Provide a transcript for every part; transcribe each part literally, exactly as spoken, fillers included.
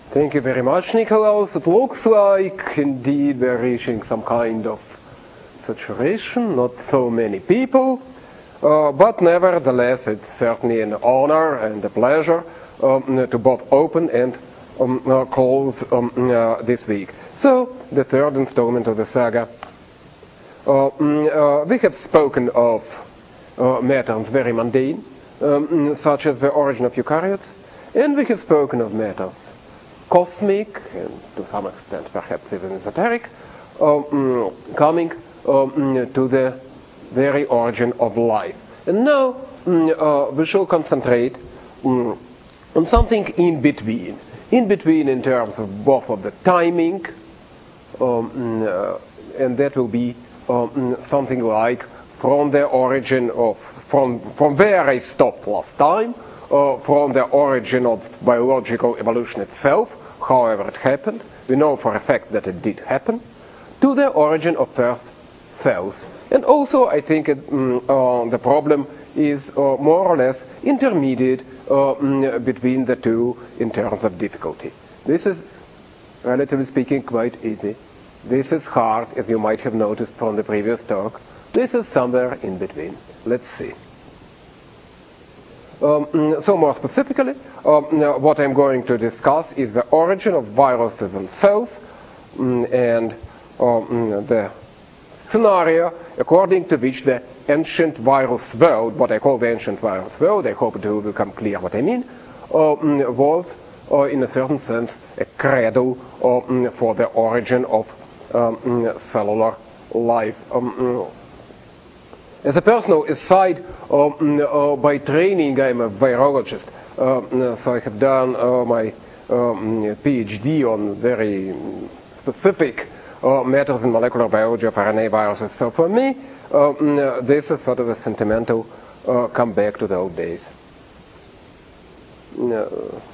Thank you very much, Nikolaus. It looks like indeed we're reaching some kind of saturation, not so many people, uh, but nevertheless it's certainly an honor and a pleasure um, to both open and um, uh, close um, uh, this week. So, the third installment of the saga. Uh, uh, we have spoken of uh, matters very mundane, um, such as the origin of eukaryotes, and we have spoken of matters cosmic, and to some extent perhaps even esoteric, um, coming um, to the very origin of life. And now um, uh, we shall concentrate um, on something in between. In between in terms of both of the timing, um, uh, and that will be um, something like from the origin of, from, from where I stopped last time, uh, from the origin of biological evolution itself, however it happened, we know for a fact that it did happen, to the origin of first cells. And also I think it, um, uh, the problem is uh, more or less intermediate uh, um, between the two in terms of difficulty. This is, relatively speaking, quite easy. This is hard, as you might have noticed from the previous talk. This is somewhere in between. Let's see. Um, so more specifically, um, what I'm going to discuss is the origin of viruses and cells, um, and um, the scenario according to which the ancient virus world, what I call the ancient virus world, I hope it will become clear what I mean, um, was uh, in a certain sense a cradle um, for the origin of um, cellular life. Um, As a personal aside, um, uh, by training I'm a virologist, uh, so I have done uh, my um, PhD on very specific uh, matters in molecular biology of R N A viruses. So for me, uh, this is sort of a sentimental uh, comeback to the old days. Uh,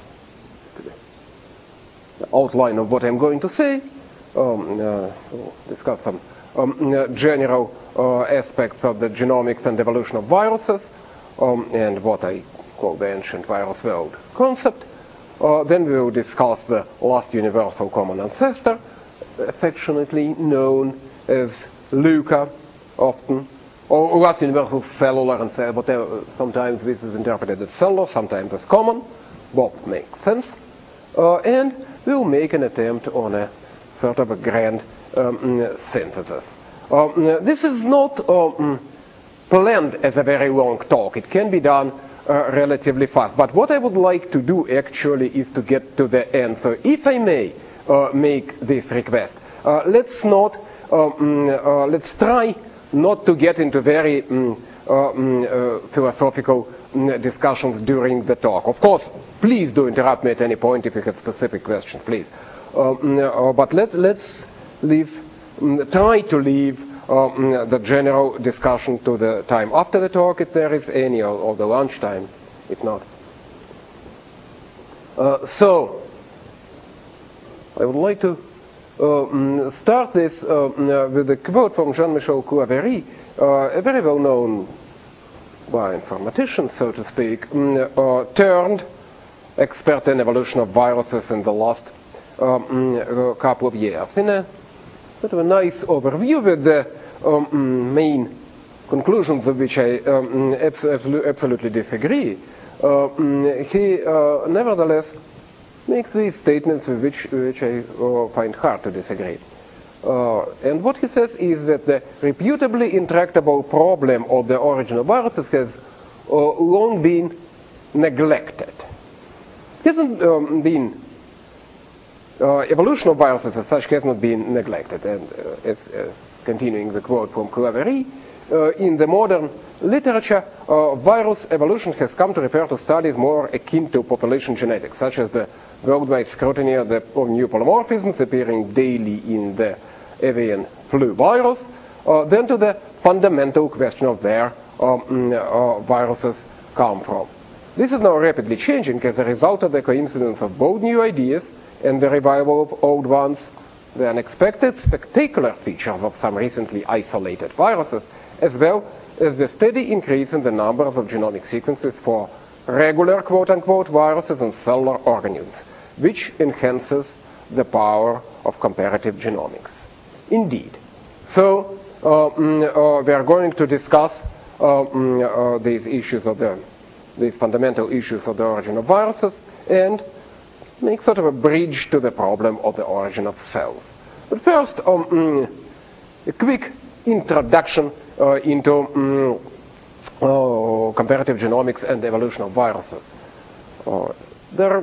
the outline of what I'm going to say, um, uh, we'll discuss some um, uh, general uh, aspects of the genomics and evolution of viruses, um, and what I call the ancient virus world concept. Uh, then we will discuss the last universal common ancestor, affectionately known as LUCA, often, or last universal cellular and cell, whatever. Sometimes this is interpreted as cellular, sometimes as common. Both make sense. Uh, and we'll make an attempt on a sort of a grand um, synthesis. Um, this is not um, planned as a very long talk. It can be done uh, relatively fast. But what I would like to do actually is to get to the end. So if I may uh, make this request, uh, let's not, um, uh, let's try not to get into very um, uh, um, uh, philosophical um, discussions during the talk. Of course, please do interrupt me at any point if you have specific questions, please. Um, uh, but let's, let's leave, um, try to leave um, the general discussion to the time after the talk, if there is any, or, or the lunch time, if not. Uh, so, I would like to uh, start this uh, with a quote from Jean-Michel Couavery, uh, a very well-known bioinformatician, so to speak, uh, turned expert in evolution of viruses in the last um, uh, couple of years. In a sort of a nice overview with the um, main conclusions of which I um, abs absolutely disagree, uh, he uh, nevertheless makes these statements with which, which I uh, find hard to disagree. Uh, and what he says is that the reputably intractable problem of the origin of viruses has uh, long been neglected. It hasn't um, been, uh, evolution of viruses as such has not been neglected. And uh, as, as continuing the quote from Couavery, uh, in the modern literature, uh, virus evolution has come to refer to studies more akin to population genetics, such as the worldwide scrutiny of, the, of new polymorphisms appearing daily in the avian flu virus, uh, than to the fundamental question of where um, uh, viruses come from. This is now rapidly changing as a result of the coincidence of both new ideas and the revival of old ones, the unexpected, spectacular features of some recently isolated viruses, as well as the steady increase in the numbers of genomic sequences for regular quote-unquote viruses and cellular organelles. which enhances the power of comparative genomics. Indeed. So uh, uh, we are going to discuss uh, uh, these issues of the, these fundamental issues of the origin of viruses and make sort of a bridge to the problem of the origin of cells. But first, um, a quick introduction uh, into um, uh, comparative genomics and the evolution of viruses. Uh, there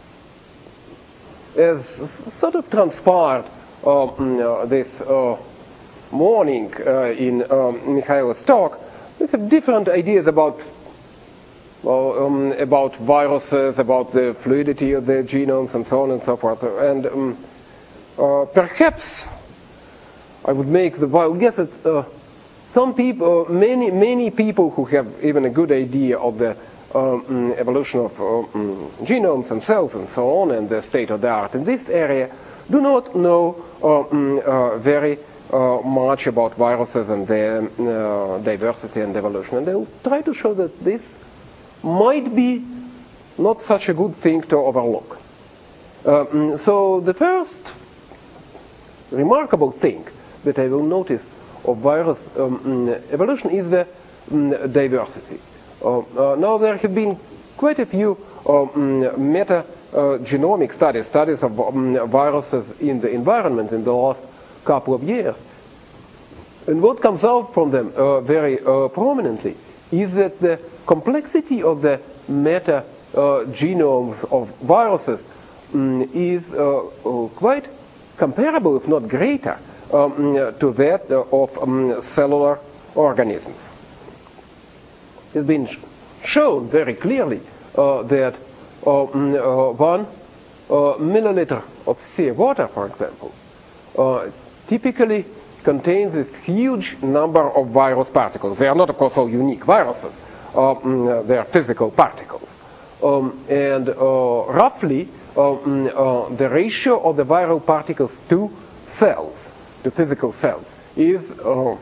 is sort of transpired uh, uh, this uh, morning uh, in um, Michael's talk. We have different ideas about Well, um, about viruses, about the fluidity of the genomes, and so on and so forth. And um, uh, perhaps I would make the I would guess that uh, some people, uh, many many people who have even a good idea of the um, evolution of uh, um, genomes and cells and so on, and the state of the art in this area, do not know uh, um, uh, very uh, much about viruses and their uh, diversity and evolution. And they will try to show that this might be not such a good thing to overlook. Um, so the first remarkable thing that I will notice of virus um, evolution is the um, diversity. Uh, uh, now there have been quite a few um, meta-genomic uh, studies, studies of um, viruses in the environment in the last couple of years. And what comes out from them uh, very uh, prominently is that the complexity of the meta uh, genomes of viruses um, is uh, uh, quite comparable, if not greater, um, to that of um, cellular organisms. It's been sh shown very clearly uh, that uh, uh, one uh, milliliter of seawater, for example, uh, typically contains this huge number of virus particles. They are not, of course, all unique viruses. Uh, they are physical particles. Um, and uh, roughly, uh, uh, the ratio of the viral particles to cells, to physical cells, is uh,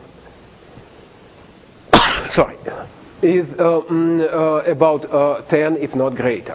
sorry, is uh, uh, about uh, ten, if not greater.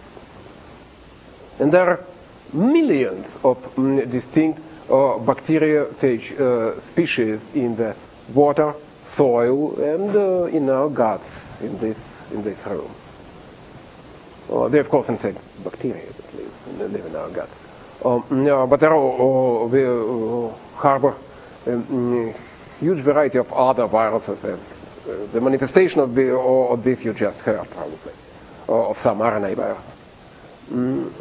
And there are millions of um, distinct uh, bacteriophage uh, species in the water, soil, and uh, in our guts in this in this room. Uh, they, of course, infect bacteria that live, that live in our guts. Um, no, but there are uh, we uh, harbor a um, huge variety of other viruses. As, uh, the manifestation of, the, of this you just heard, probably, uh, of some R N A virus. Mm.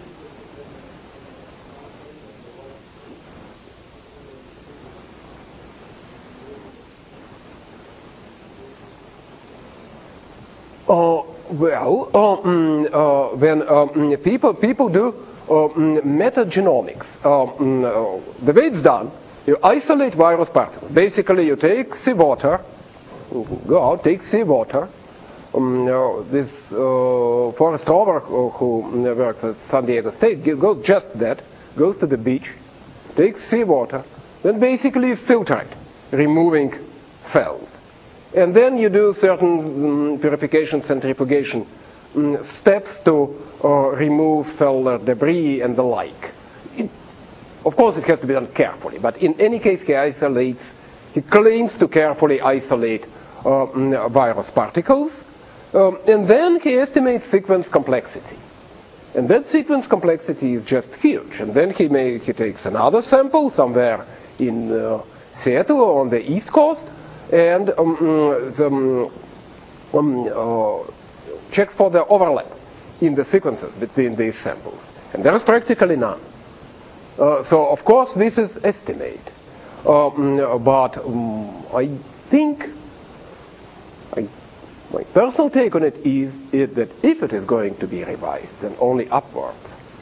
Uh, well, uh, mm, uh, when uh, people people do uh, metagenomics, uh, uh, the way it's done, you isolate virus particles. Basically, you take seawater, go out, take seawater. Um, uh, this uh, Forrest Rover, uh, who works at San Diego State, goes just that, goes to the beach, takes seawater, then basically filter it, removing cells. And then you do certain um, purification, centrifugation um, steps to uh, remove cellular debris and the like. It, of course, it has to be done carefully, but in any case, he isolates, he claims to carefully isolate uh, um, virus particles, um, and then he estimates sequence complexity. And that sequence complexity is just huge. And then he, may, he takes another sample somewhere in uh, Seattle or on the East Coast, and um, the, um, uh, checks for the overlap in the sequences between these samples. And there is practically none. Uh, so, of course, this is estimate. Um, but um, I think, I, my personal take on it is it, that if it is going to be revised, then only upwards.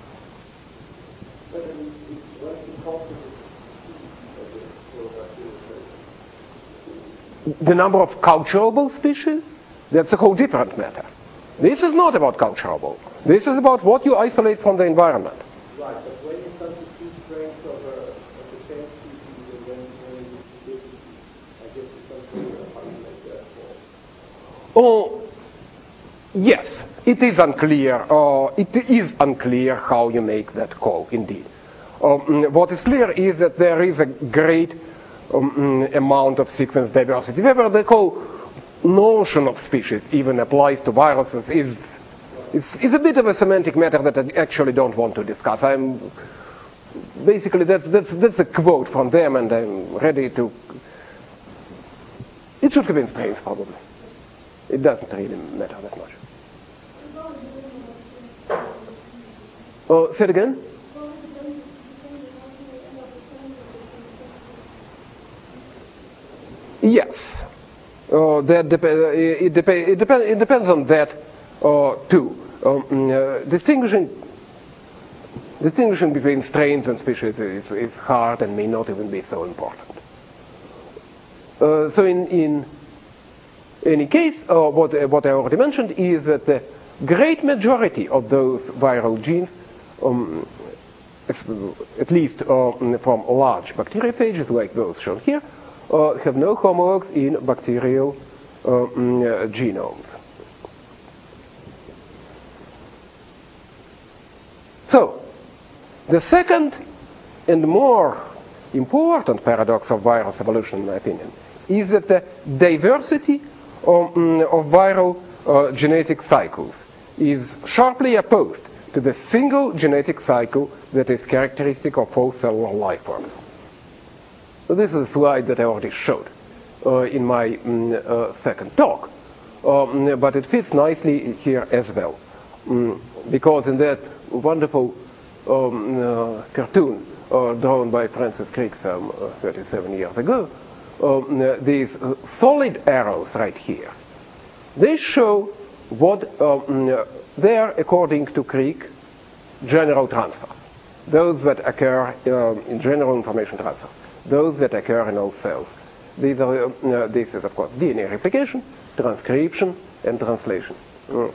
The number of culturable species, that's a whole different matter. This is not about culturable. This is about what you isolate from the environment. Right, but when you substitute strains of, a, of the same species and then when you I guess it's something how you make that fall. Oh, Yes, it is unclear. Uh, it is unclear how you make that call, indeed. Um, what is clear is that there is a great um, amount of sequence diversity. Whether the whole notion of species even applies to viruses is, is, is a bit of a semantic matter that I actually don't want to discuss. I'm basically, that, that's, that's a quote from them, and I'm ready to... It should have been strange, probably. It doesn't really matter that much. Oh, say it again? Yes. Uh, that dep- uh, it, dep- it, dep- it depends on that uh, too. Um, uh, distinguishing distinguishing between strains and species is, is hard and may not even be so important. Uh, so in, in any case, uh, what, uh, what I already mentioned is that the great majority of those viral genes, um, at least uh, from large bacteriophages like those shown here, uh, have no homologs in bacterial uh, mm, uh, genomes. So, the second and more important paradox of virus evolution, in my opinion, is that the diversity of, mm, of viral uh, genetic cycles is sharply opposed to the single genetic cycle that is characteristic of all cellular life forms. So this is a slide that I already showed uh, in my mm, uh, second talk, um, but it fits nicely here as well, um, because in that wonderful um, uh, cartoon uh, drawn by Francis Crick some uh, thirty-seven years ago, um, uh, these uh, solid arrows right here, they show what um, uh, they are, according to Crick, general transfers. Those that occur uh, in general information transfer. Those that occur in all cells. These are, uh, this is, of course, D N A replication, transcription, and translation. Mm.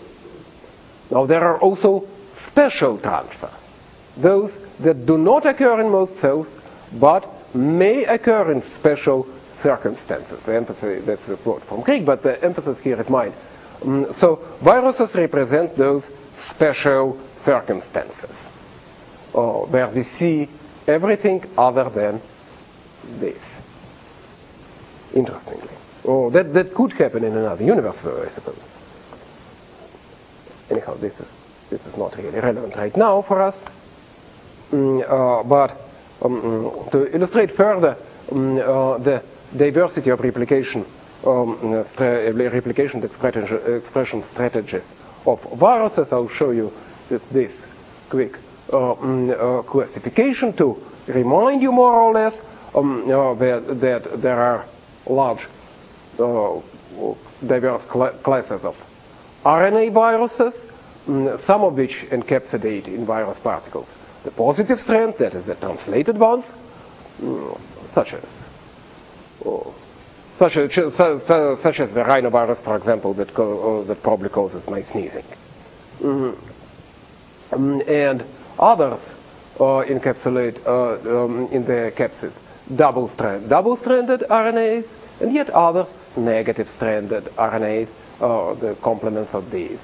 Now, there are also special transfers. Those that do not occur in most cells, but may occur in special circumstances. The emphasis, that's a quote from Crick, but the emphasis here is mine. Um, so, viruses represent those special circumstances, uh, where we see everything other than this. Interestingly. Oh, that, that could happen in another universe, though, I suppose. Anyhow, this is, this is not really relevant right now for us. Mm, uh, but um, to illustrate further um, uh, the diversity of replication, um, stra- replication expression, expression strategies of viruses, I'll show you this, this quick uh, um, uh, classification to remind you more or less um, uh, that, that there are large uh, diverse cl- classes of R N A viruses, um, some of which encapsulate in virus particles the positive strands, that is the translated ones, um, such as oh, such as, such, such as the rhinovirus, for example, that, co- uh, that probably causes my sneezing. Mm. Um, and others uh, encapsulate uh, um, in their capsid double-strand, double-stranded R N As, and yet others negative-stranded R N As, uh, the complements of these.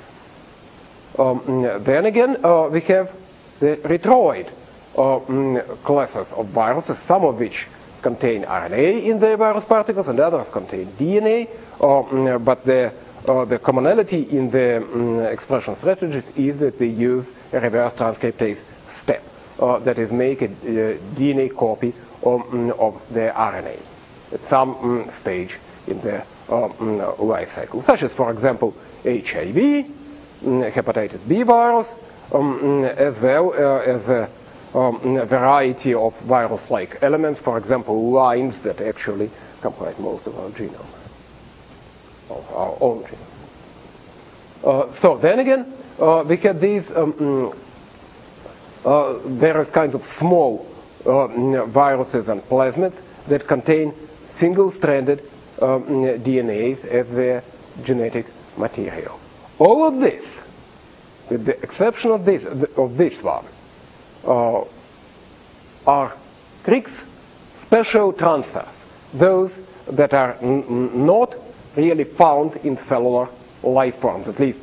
Um, then again, uh, we have the retroid uh, classes of viruses, some of which contain R N A in the virus particles, and others contain D N A. Uh, but the uh, the commonality in the um, expression strategies is that they use a reverse transcriptase step, uh, that is, make a uh, D N A copy of, um, of the R N A at some um, stage in the um, life cycle, such as, for example, H I V, um, hepatitis B virus, um, as well uh, as a Um, a variety of virus-like elements, for example, lines that actually comprise most of our genomes, of our own genomes. Uh, so then again, uh, we have these um, uh, various kinds of small uh, viruses and plasmids that contain single-stranded um, D N As as their genetic material. All of this, with the exception of this, of this one, Uh, are Crick's special transfers, those that are n- n- not really found in cellular life forms, at least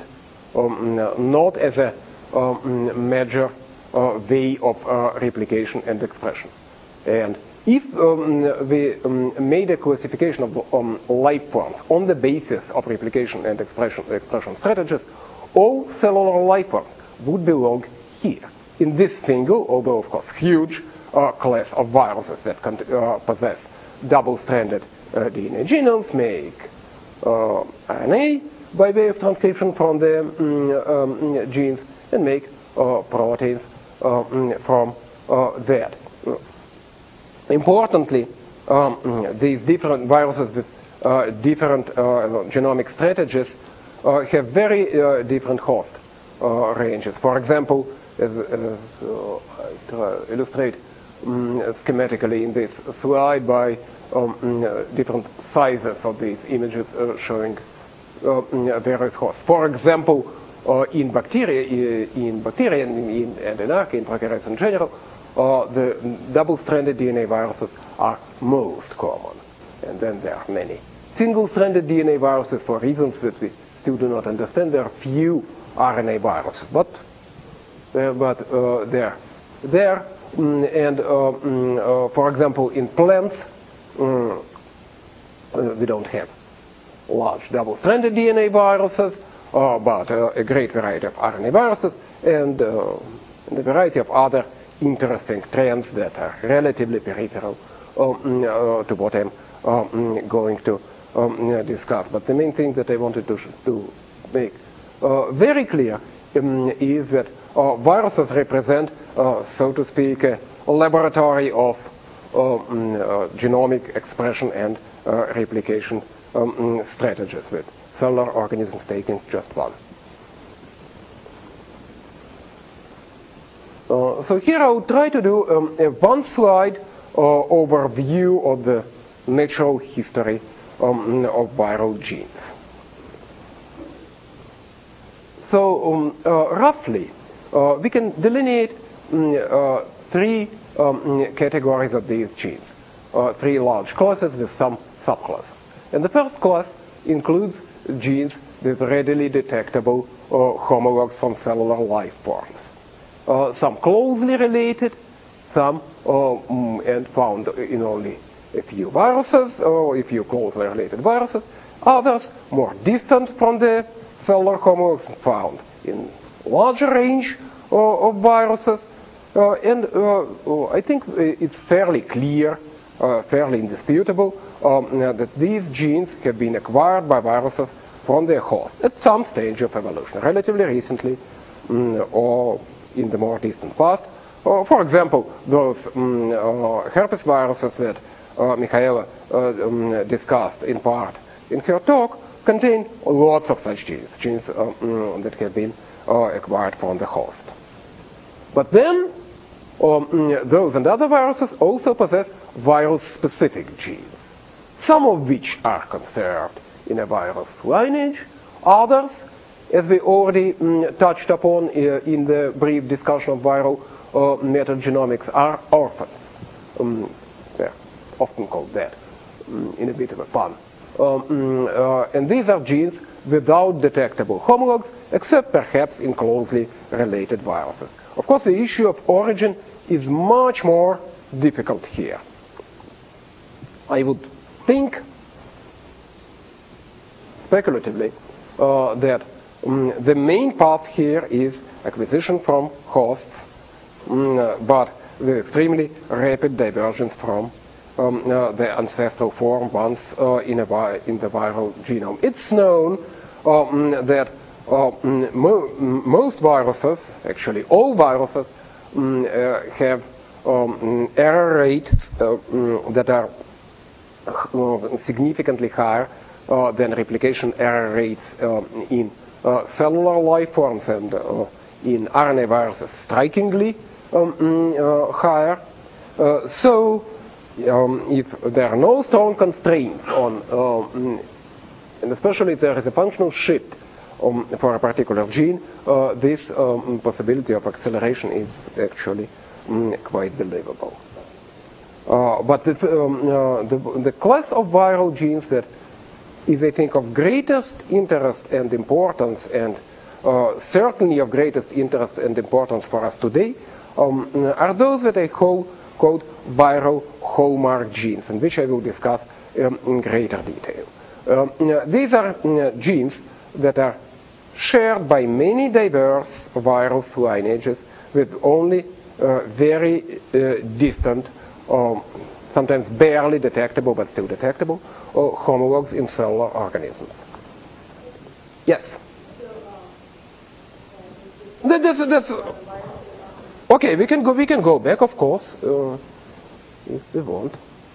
um, not as a um, major uh, way of uh, replication and expression. And if um, we um, made a classification of um, life forms on the basis of replication and expression, expression strategies, all cellular life forms would belong here, in this single, although of course huge, uh, class of viruses that can, uh, possess double-stranded uh, D N A genomes, make uh, R N A by way of transcription from the um, um, genes, and make uh, proteins uh, from uh, that. Importantly, um, these different viruses with uh, different uh, genomic strategies uh, have very uh, different host uh, ranges. For example, as, as uh, I try to illustrate um, schematically in this slide by um, uh, different sizes of these images uh, showing uh, various hosts. For example, uh, in bacteria, in bacteria and in, and in archaea, in prokaryotes in general, uh, the double-stranded D N A viruses are most common. And then there are many single-stranded D N A viruses for reasons that we still do not understand. There are few R N A viruses, but uh, but uh, they're there. Mm, and uh, mm, uh, for example, in plants, mm, uh, we don't have large double-stranded D N A viruses, uh, but uh, a great variety of R N A viruses, and, uh, and a variety of other interesting trends that are relatively peripheral um, uh, to what I'm um, going to um, discuss. But the main thing that I wanted to, to make uh, very clear um, is that uh, viruses represent, uh, so to speak, a laboratory of uh, um, uh, genomic expression and uh, replication um, strategies, with cellular organisms taking just one. Uh, so here I will try to do um, a one slide uh, overview of the natural history um, of viral genes. So um, uh, roughly, uh, we can delineate um, uh, three um, categories of these genes, uh, three large classes with some subclasses. And the first class includes genes with readily detectable uh, homologs from cellular life forms. Uh, some closely related, some uh, mm, and found in only a few viruses, or a few closely related viruses. Others more distant from the cellular homologs, found in larger range uh, of viruses. Uh, and uh, I think it's fairly clear, uh, fairly indisputable, um, that these genes have been acquired by viruses from their host at some stage of evolution, relatively recently, um, or in the more distant past. Uh, for example, those um, uh, herpes viruses that uh, Michaela uh, um, discussed in part in her talk contain lots of such genes, genes uh, um, that have been uh, acquired from the host. But then, um, those and other viruses also possess virus-specific genes, some of which are conserved in a virus lineage, others, as we already um, touched upon uh, in the brief discussion of viral uh, metagenomics, are orphans. Um, they're often called that um, in a bit of a pun. Um, uh, and these are genes without detectable homologs, except perhaps in closely related viruses. Of course, the issue of origin is much more difficult here. I would think, speculatively, uh, that um, the main path here is acquisition from hosts, um, uh, but with extremely rapid divergence from um, uh, the ancestral form once uh, in, a vi in the viral genome. It's known um, that uh, mo most viruses, actually all viruses, um, uh, have um, error rates uh, um, that are uh, significantly higher uh, than replication error rates uh, in uh, cellular life forms, and uh, in R N A viruses strikingly um, uh, higher. Uh, so um, if there are no strong constraints on, um, and especially if there is a functional shift um, for a particular gene, uh, this um, possibility of acceleration is actually um, quite believable. Uh, but the, um, uh, the, the class of viral genes that is, I think, of greatest interest and importance, and uh, certainly of greatest interest and importance for us today, um, are those that I call, called viral hallmark genes, and which I will discuss um, in greater detail. Um, these are uh, genes that are shared by many diverse virus lineages with only uh, very uh, distant, um, sometimes barely detectable but still detectable, uh, homologs in cellular organisms. Yes? That, that's, that's, okay, we can go. We can go back, of course, uh, if we want.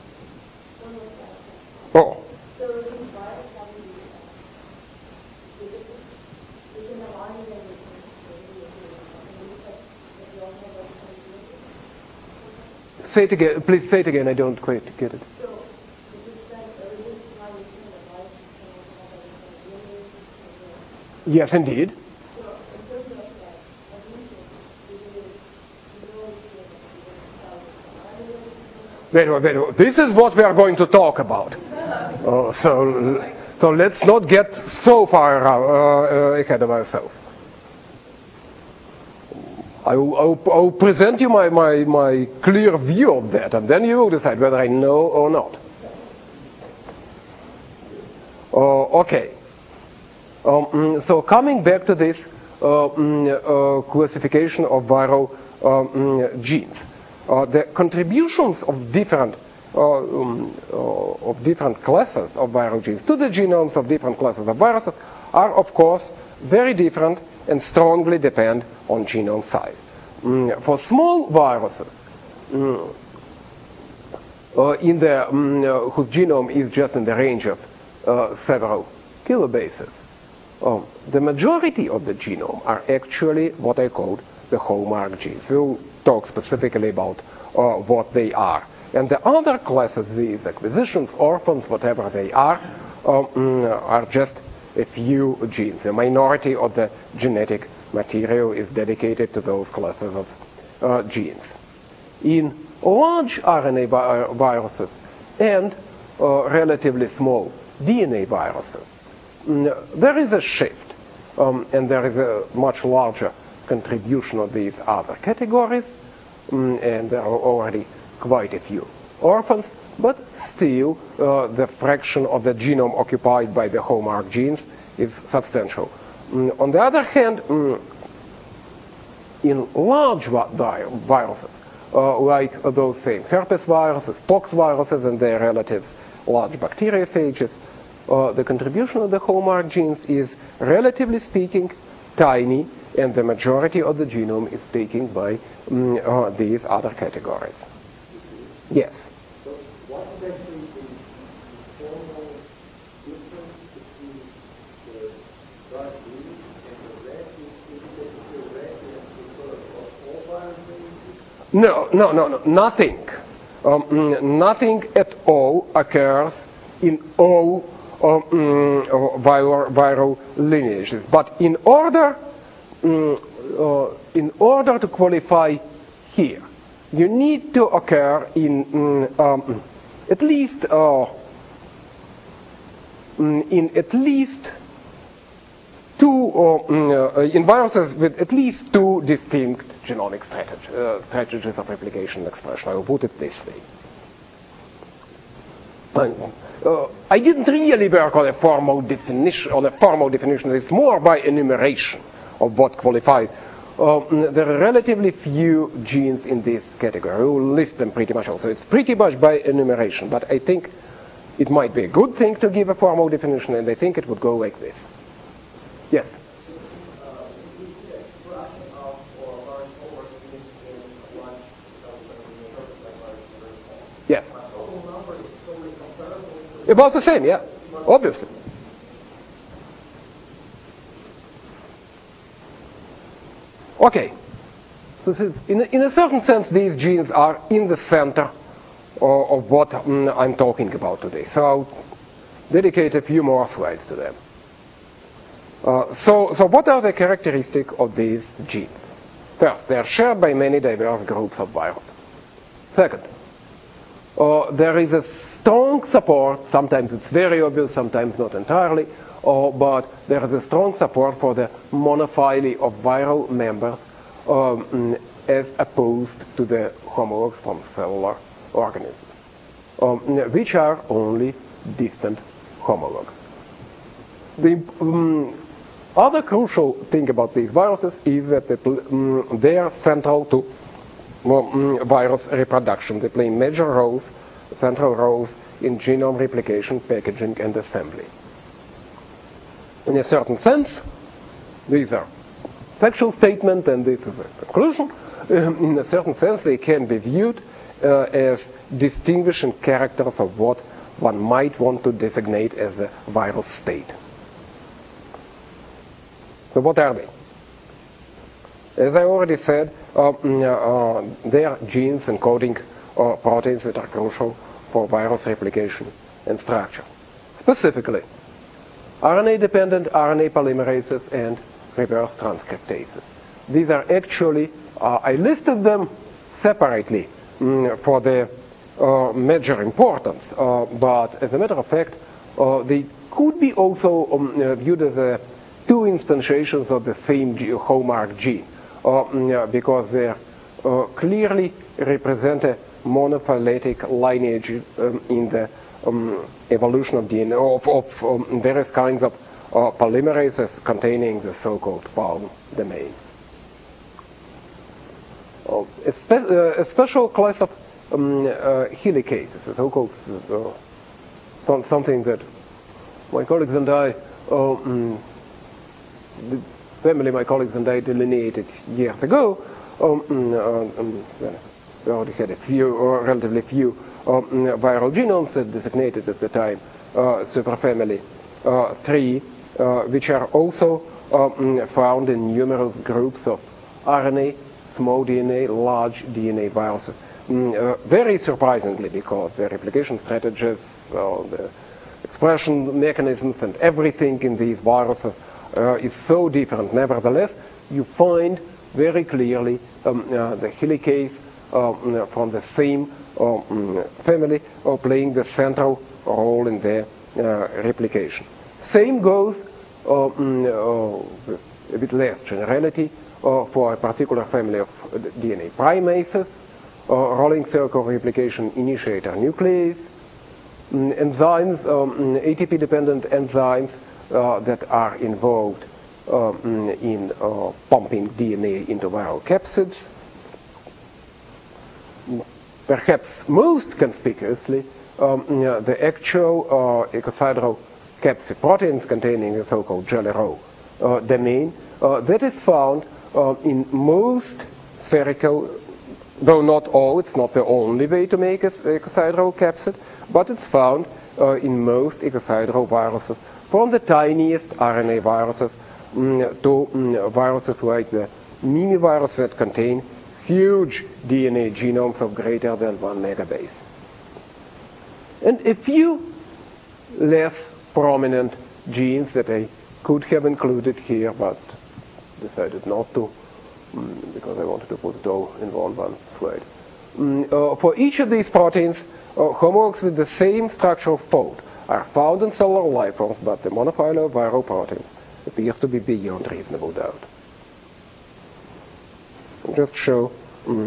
Oh. Say it again, please say it again. I don't quite get it. Yes, indeed. Wait, wait, wait. This is what we are going to talk about. Uh, so, so let's not get so far uh, uh, ahead of ourselves. I will, I will, I will present you my, my, my clear view of that, and then you will decide whether I know or not. Uh, okay. Um, so coming back to this uh, uh, classification of viral um, genes, uh, the contributions of different uh, um, uh, of different classes of viral genes to the genomes of different classes of viruses are, of course, very different and strongly depend on genome size. Mm, for small viruses, mm, uh, in the mm, uh, whose genome is just in the range of uh, several kilobases, um, the majority of the genome are actually what I called the hallmark genes. We'll talk specifically about uh, what they are. And the other classes, these acquisitions, orphans, whatever they are, um, are just a few genes. The minority of the genetic material is dedicated to those classes of uh, genes. In large R N A vi- viruses and uh, relatively small D N A viruses, mm, there is a shift, um, and there is a much larger contribution of these other categories, mm, and there are already quite a few orphans, but still uh, the fraction of the genome occupied by the hallmark genes is substantial. Mm, on the other hand, mm, in large vi- viruses, uh, like those same herpes viruses, pox viruses, and their relatives, large bacteriophages, uh, the contribution of the hallmark genes is, relatively speaking, tiny, and the majority of the genome is taken by mm, uh, these other categories. Yes? So what is actually the formal difference between the dark green and the red? Is it that the red is sort of all viruses? No, no, no, no, nothing. Um, mm, nothing at all occurs in all um, mm, viral, viral lineages. But in order, mm, uh, in order to qualify here, you need to occur in mm, um, at least uh, mm, in at least two uh, mm, uh, in viruses with at least two distinct genomic strategy, uh, strategies of replication and expression. I will put it this way. Uh, I didn't really work on a formal definition. On a formal definition, it's more by enumeration of what qualifies. Uh, there are relatively few genes in this category. We will list them pretty much also. It's pretty much by enumeration, but I think it might be a good thing to give a formal definition, and I think it would go like this. Yes? Yes. About the same, yeah, obviously. Okay. So this is, in, in a certain sense, these genes are in the center of, of what mm, I'm talking about today. So I'll dedicate a few more slides to them. Uh, so, so what are the characteristics of these genes? First, they are shared by many diverse groups of viruses. Second, uh, there is a strong support, sometimes it's very obvious, sometimes not entirely, uh, but there is a strong support for the monophily of viral members um, as opposed to the homologs from cellular organisms, um, which are only distant homologs. The um, other crucial thing about these viruses is that they, um, they are central to well, um, virus reproduction. They play major roles, central roles in genome replication, packaging, and assembly. In a certain sense, these are factual statements, and this is a conclusion. Um, in a certain sense, they can be viewed uh, as distinguishing characters of what one might want to designate as a viral state. So what are they? As I already said, uh, uh, they are genes encoding uh, proteins that are crucial for virus replication and structure. Specifically, R N A-dependent R N A polymerases and reverse transcriptases. These are actually, uh, I listed them separately um, for their uh, major importance, uh, but as a matter of fact, uh, they could be also um, uh, viewed as a two instantiations of the same G hallmark gene, uh, because they uh, clearly represent a monophyletic lineage um, in the um, evolution of D N A of, of um, various kinds of uh, polymerases containing the so-called palm domain. Uh, a, spe uh, a special class of um, uh, helicases, a so-called uh, something that my colleagues and I uh, um, the family, my colleagues and I delineated years ago. Um, uh, um, we already had a few, or relatively few, um, viral genomes that designated at the time uh, superfamily uh, three, uh, which are also um, found in numerous groups of R N A, small D N A, large D N A viruses. Mm, uh, very surprisingly, because the replication strategies, uh, the expression mechanisms, and everything in these viruses Uh, is so different. Nevertheless, you find very clearly um, uh, the helicase uh, from the same uh, family uh, playing the central role in their uh, replication. Same goes uh, uh, with a bit less generality uh, for a particular family of D N A primases, uh, rolling circle replication initiator nuclease, um, enzymes, um, A T P-dependent enzymes Uh, that are involved um, in uh, pumping D N A into viral capsids. Perhaps most conspicuously, um, the actual uh, icosahedral capsid proteins containing the so-called jelly roll uh, domain uh, that is found uh, in most spherical, though not all, it's not the only way to make a icosahedral capsid, but it's found uh, in most icosahedral viruses, from the tiniest R N A viruses um, to um, viruses like the Mimi virus that contain huge D N A genomes of greater than one megabase. And a few less prominent genes that I could have included here, but decided not to, um, because I wanted to put it all in one, one slide. Um, uh, for each of these proteins, uh, homologs with the same structural fold are found in cellular life forms, but the monophyly of viral proteins appears to be beyond reasonable doubt. I'll just show. Um,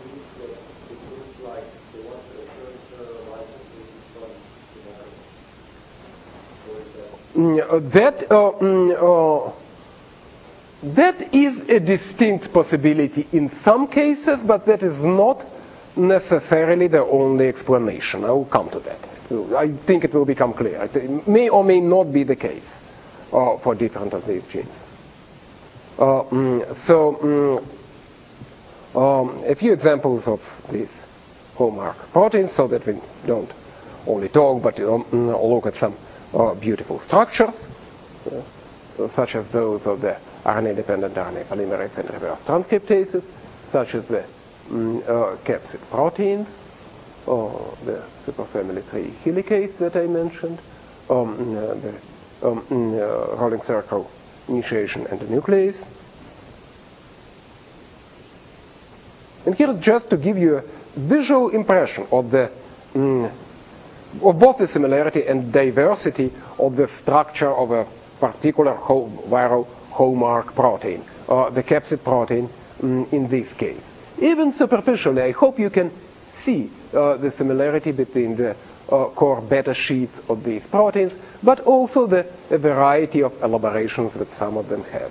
that uh, uh, that is a distinct possibility in some cases, but that is not necessarily the only explanation. I will come to that. I think it will become clear. It may or may not be the case uh, for different of these genes. Uh, mm, so, mm, um, a few examples of these hallmark proteins, so that we don't only talk, but um, look at some uh, beautiful structures, uh, such as those of the R N A-dependent R N A polymerase and reverse transcriptases, such as the mm, uh, capsid proteins, or the superfamily three helicase that I mentioned, um, uh, the um, uh, rolling circle initiation and the nuclease. And here, just to give you a visual impression of the um, of both the similarity and diversity of the structure of a particular ho viral hallmark protein, uh, the capsid protein um, in this case. Even superficially, I hope you can see uh, the similarity between the uh, core beta sheets of these proteins, but also the a variety of elaborations that some of them have.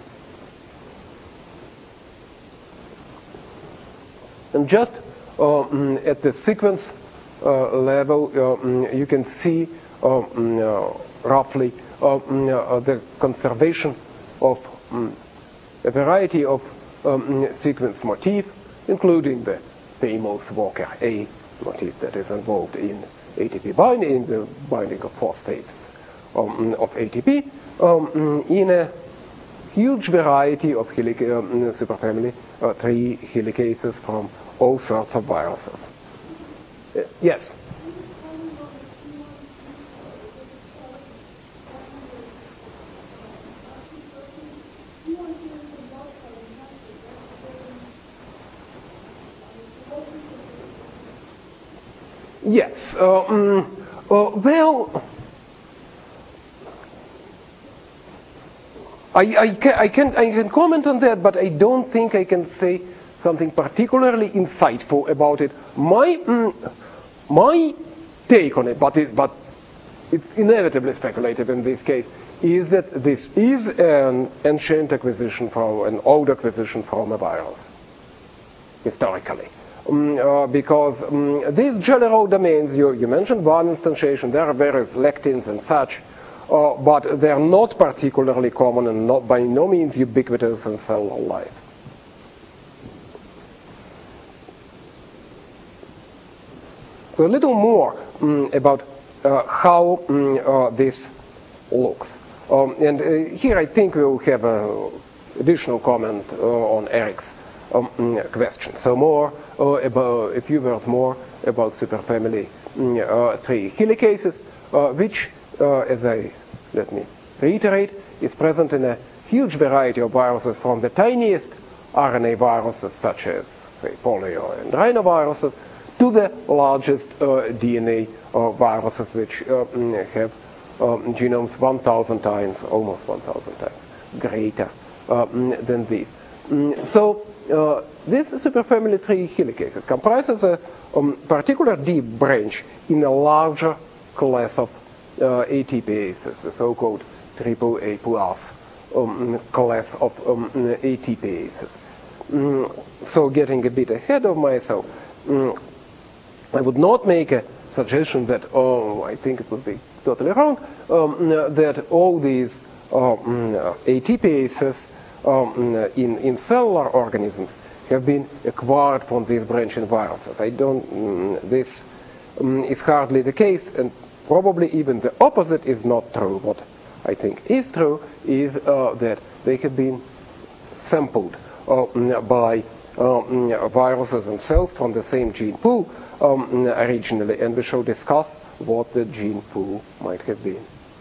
And just uh, at the sequence uh, level, uh, you can see uh, uh, roughly uh, uh, the conservation of um, a variety of um, sequence motif, including the famous Walker A motif that is involved in A T P binding, in the binding of phosphates um, of A T P, um, in a huge variety of helic um, superfamily uh, three helicases from all sorts of viruses. Uh, yes? Yes. Uh, um, uh, well, I, I, can, I, can, I can comment on that, but I don't think I can say something particularly insightful about it. My, mm, my take on it, but, it, but it's inevitably speculative in this case, is that this is an ancient acquisition from, an old acquisition from a virus, historically. Um, uh, because um, these general domains, you, you mentioned one instantiation, there are various lectins and such, uh, but they're not particularly common and not by no means ubiquitous in cellular life. So a little more um, about uh, how um, uh, this looks. Um, and uh, here I think we'll have an additional comment uh, on Eric's um, question. So more uh, about, a few words more about superfamily um, uh, three helicases, uh, which, uh, as I, let me reiterate, is present in a huge variety of viruses, from the tiniest R N A viruses such as, say, polio and rhinoviruses, to the largest uh, D N A uh, viruses, which uh, have um, genomes one thousand times, almost one thousand times greater uh, than these. So uh, this superfamily three helicases comprises a um, particular deep branch in a larger class of uh, A T P aces, the so-called triple A plus um, class of um, A T P aces. Um, so getting a bit ahead of myself, um, I would not make a suggestion that, oh, I think it would be totally wrong, um, that all these um, A T P aces um, in, in cellular organisms have been acquired from these branching viruses. I don't, um, this um, is hardly the case, and probably even the opposite is not true. What I think is true is uh, that they have been sampled uh, by um, viruses and cells from the same gene pool um, originally, and we shall discuss what the gene pool might have been.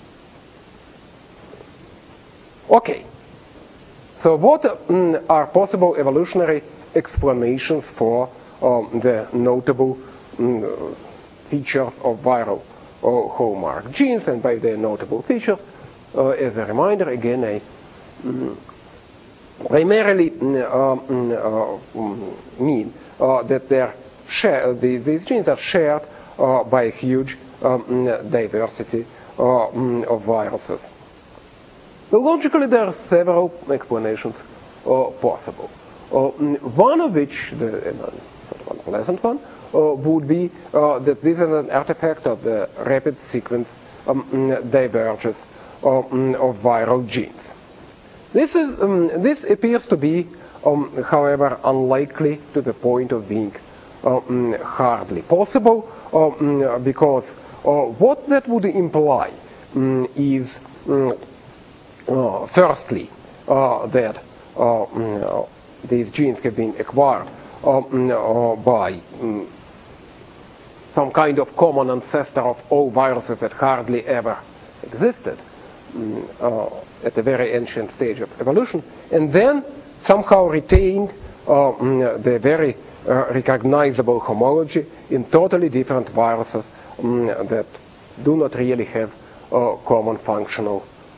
Okay. So what um, are possible evolutionary explanations for um, the notable um, features of viral uh, hallmark genes? And by their notable features, uh, as a reminder, again, I um, primarily um, uh, um, mean uh, that they're share, the, these genes are shared uh, by a huge um, diversity uh, of viruses. So logically, there are several explanations uh, possible. Uh, one of which, the uh, sort of unpleasant one, uh, would be uh, that this is an artifact of the rapid sequence um, divergence uh, of viral genes. This is um, this appears to be, um, however, unlikely to the point of being uh, um, hardly possible, uh, um, because uh, what that would imply um, is. Um, Uh, firstly, uh, that uh, uh, these genes have been acquired uh, uh, by um, some kind of common ancestor of all viruses that hardly ever existed um, uh, at a very ancient stage of evolution, and then somehow retained uh, um, the very uh, recognizable homology in totally different viruses um, that do not really have uh, common functional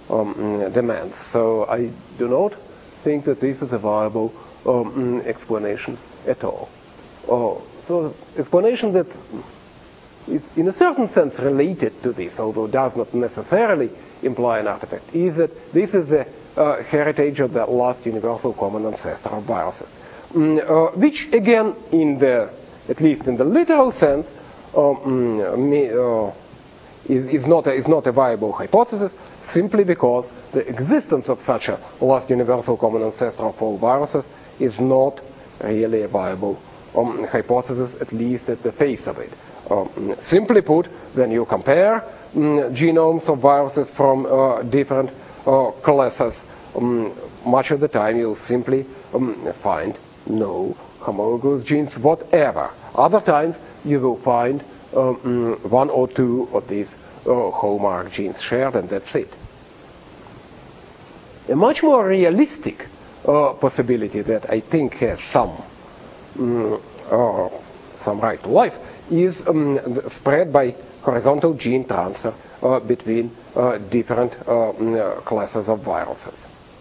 um, demands. So I do not think that this is a viable um, explanation at all. Uh, so explanation that is in a certain sense related to this, although does not necessarily imply an artifact, is that this is the uh, heritage of the last universal common ancestor of viruses, mm, uh, which again, in the at least in the literal sense, um, may, uh, is, is not a, is not a viable hypothesis, simply because the existence of such a last universal common ancestor of all viruses is not really a viable um, hypothesis, at least at the face of it. Um, simply put, when you compare um, genomes of viruses from uh, different uh, classes, um, much of the time you'll simply um, find no homologous genes whatever. Other times you will find um, one or two of these uh, hallmark genes shared, and that's it. A much more realistic uh, possibility that I think has some um, uh, some right to life is um, spread by horizontal gene transfer uh, between uh, different uh, uh, classes of viruses.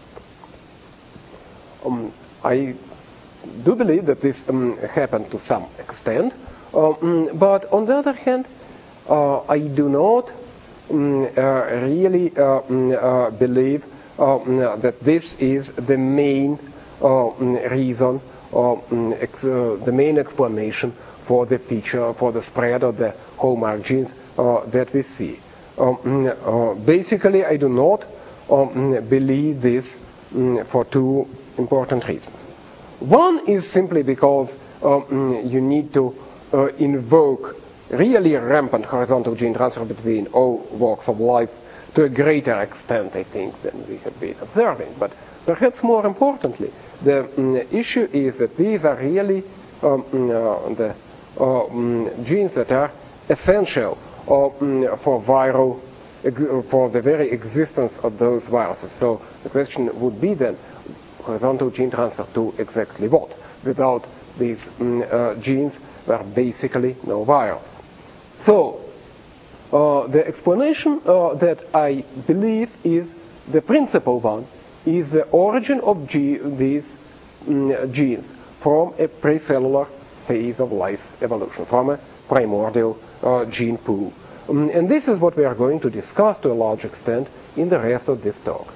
Um, I do believe that this um, happened to some extent, um, but on the other hand, uh, I do not um, uh, really uh, um, uh, believe uh, that this is the main uh, reason, uh, ex- uh, the main explanation for the feature, for the spread of the hallmark genes uh, that we see. Um, uh, basically, I do not um, believe this um, for two important reasons. One is simply because um, you need to uh, invoke really rampant horizontal gene transfer between all walks of life to a greater extent, I think, than we have been observing. But perhaps more importantly, the um, issue is that these are really um, uh, the uh, um, genes that are essential uh, um, for viral, for the very existence of those viruses. So the question would be then, horizontal gene transfer to exactly what? Without these um, uh, genes, there are basically no virus. So uh, the explanation uh, that I believe is the principal one is the origin of G- these um, genes from a precellular phase of life evolution, from a primordial uh, gene pool. Um, and this is what we are going to discuss to a large extent in the rest of this talk.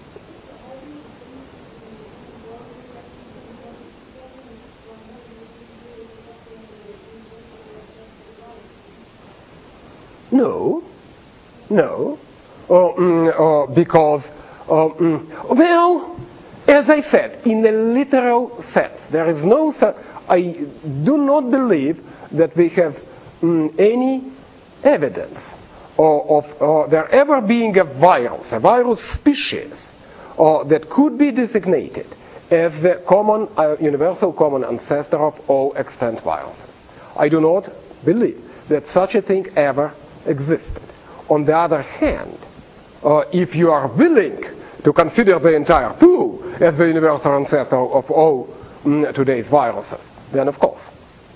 No, no, uh, mm, uh, because, uh, mm, well, as I said, in a literal sense, there is no, I do not believe that we have mm, any evidence of, of uh, there ever being a virus, a virus species, uh, that could be designated as the common, uh, universal common ancestor of all extant viruses. I do not believe that such a thing ever existed. On the other hand, uh, if you are willing to consider the entire pool as the universal ancestor of all mm, today's viruses, then of course.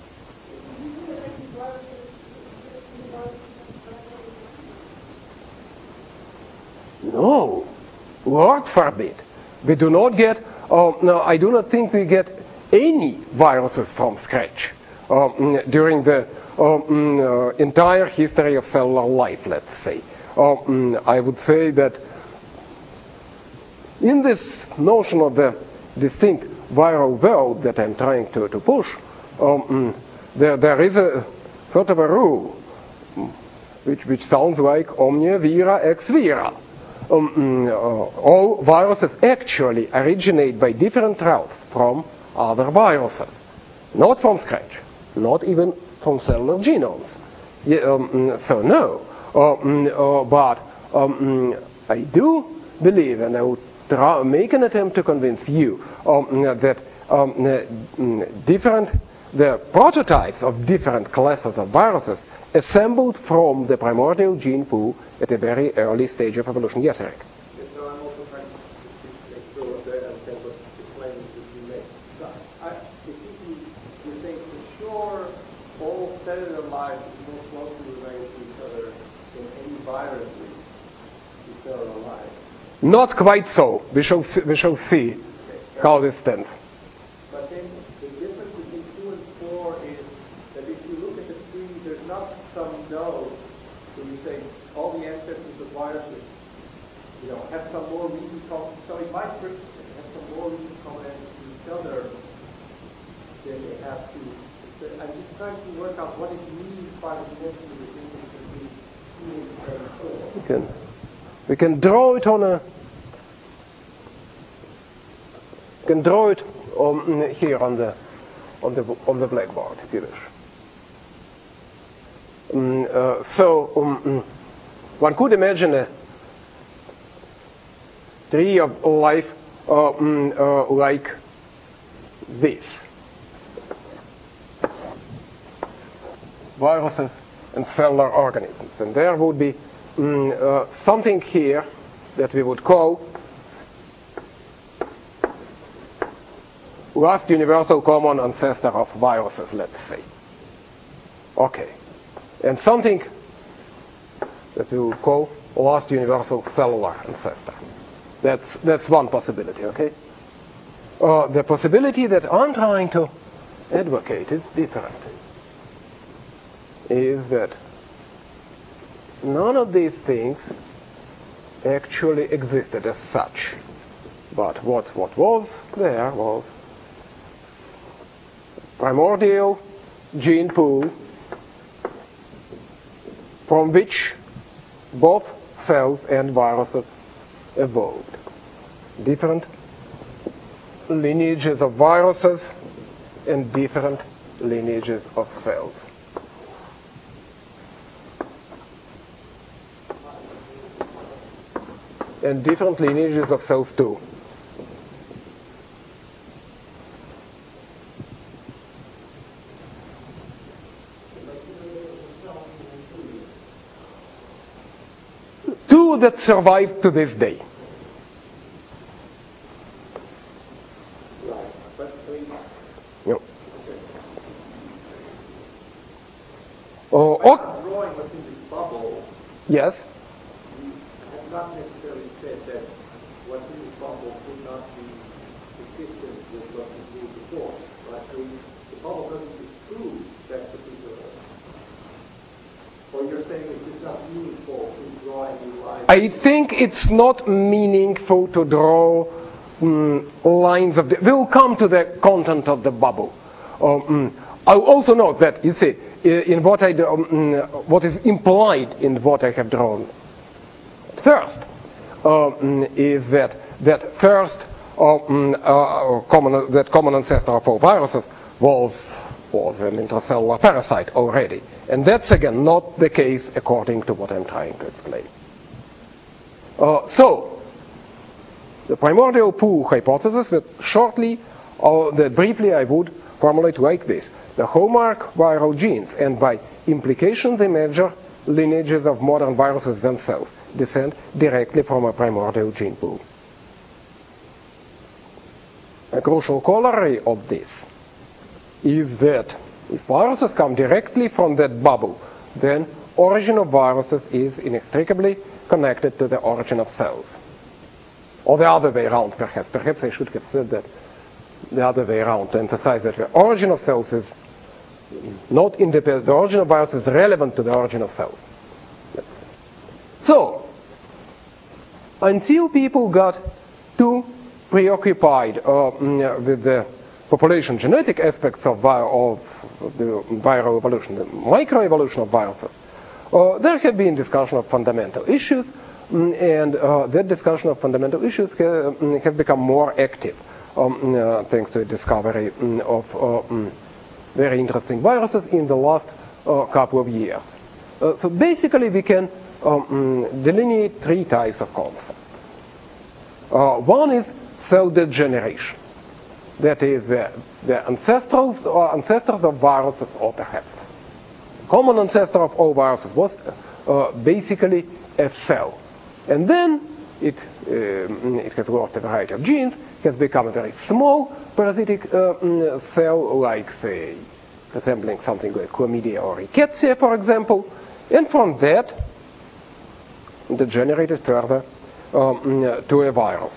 No, Lord forbid. We do not get, uh, no, I do not think we get any viruses from scratch uh, during the Um, uh, entire history of cellular life, let's say. Um, I would say that in this notion of the distinct viral world that I'm trying to, to push, um, there, there is a sort of a rule which, which sounds like omnia vira ex vira. Um, uh, all viruses actually originate by different routes from other viruses, not from scratch, not even from cellular genomes. Yeah, um, so no, um, uh, but um, I do believe, and I would try, make an attempt to convince you um, that um, different, the prototypes of different classes of viruses assembled from the primordial gene pool at a very early stage of evolution. Yes, Eric? Yes, so I'm also trying to make sure that I understand what the claims that you make. So I, if you, you think for sure all cellular life is more closely related to each other than any viruses to cellular life, Not quite so. We shall see, we shall see how this stands. But then the difference between two and four is that if you look at the tree, there's not some node where you say all the ancestors of viruses, you know, have some more reason common. So it might have some more reason common to each other than they have to. I'm just trying to work out what it means by the dimension of the difference between two and four. We can, we can draw it on a. We can draw it on, here on the on the on the blackboard if you wish. Um, uh, so um, one could imagine a tree of life uh, um, uh, like this. Viruses and cellular organisms. And there would be um, uh, something here that we would call last universal common ancestor of viruses, let's say. Okay. And something that we would call last universal cellular ancestor. That's, that's one possibility, okay? Uh, the possibility that I'm trying to advocate is different. Is that none of these things actually existed as such. But what, what was there was primordial gene pool from which both cells and viruses evolved. Different lineages of viruses and different lineages of cells. And different lineages of cells too. Two that survive to this day. Right. But we, Yep. Oh, by oh, not drawing what's in this bubble, yes. you have not necessarily said that what's in this bubble could not be consistent with what you drew before. Right? So the bubble doesn't disprove that particular. Or you're saying it's just not meaningful to draw any lines. I think it's not meaningful to draw um, lines of the. We'll come to the content of the bubble. Um, I'll also note that, you see, in what I um, what is implied in what I have drawn first um, is that that first um, uh, common that common ancestor of all viruses was was an intracellular parasite already, and that's again not the case according to what I'm trying to explain. Uh, so the primordial pool hypothesis that shortly or that briefly I would formulate like this. The hallmark viral genes, and by implication they measure lineages of modern viruses themselves, descend directly from a primordial gene pool. A crucial corollary of this is that if viruses come directly from that bubble, then origin of viruses is inextricably connected to the origin of cells. Or the other way around, perhaps. Perhaps I should have said that the other way around, to emphasize that the origin of cells is not independent. The origin of viruses is relevant to the origin of cells. So, until people got too preoccupied uh, with the population genetic aspects of, vi- of the viral evolution, the microevolution of viruses, uh, there have been discussion of fundamental issues, and uh, that discussion of fundamental issues ha- has become more active um, uh, thanks to the discovery um, of uh, um, very interesting viruses in the last uh, couple of years. Uh, so basically we can um, delineate three types of concepts. Uh, one is cell degeneration. That is the, the ancestors or ancestors of viruses, or perhaps common ancestor of all viruses was uh, basically a cell. And then it, um, it has lost a variety of genes, has become a very small parasitic uh, cell, like, say, resembling something like chlamydia or rickettsia, for example. And from that, degenerated further um, to a virus.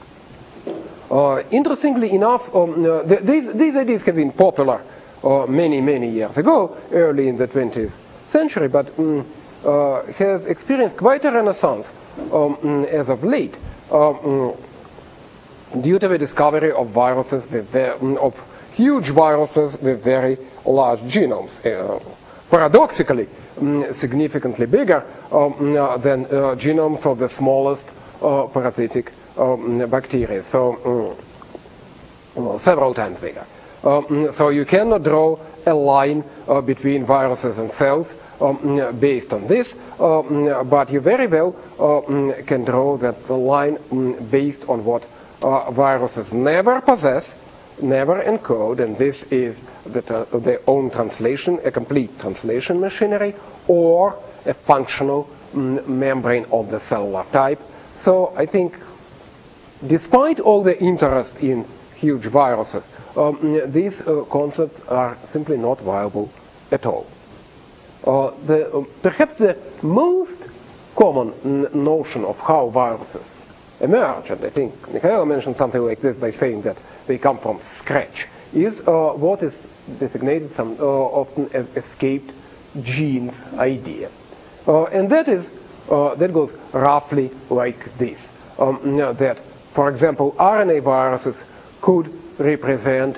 Uh, interestingly enough, um, uh, th- these, these ideas have been popular uh, many, many years ago, early in the twentieth century, but um, uh, has experienced quite a renaissance um, as of late, um, due to the discovery of viruses with the, of huge viruses with very large genomes, uh, paradoxically um, significantly bigger um, uh, than uh, genomes of the smallest uh, parasitic um, bacteria, so um, well, several times bigger. Um, so you cannot draw a line uh, between viruses and cells um, based on this, um, but you very well um, can draw that line um, based on what uh, viruses never possess, never encode, and this is the, uh, their own translation, a complete translation machinery, or a functional um, membrane of the cellular type. So I think, despite all the interest in huge viruses, um, these uh, concepts are simply not viable at all. Uh, the, uh, perhaps the most common n- notion of how viruses emerge, and I think Mikhail mentioned something like this by saying that they come from scratch, is uh, what is designated some uh, often as escaped genes idea. Uh, and that is, uh, that goes roughly like this, um, that, for example, R N A viruses could represent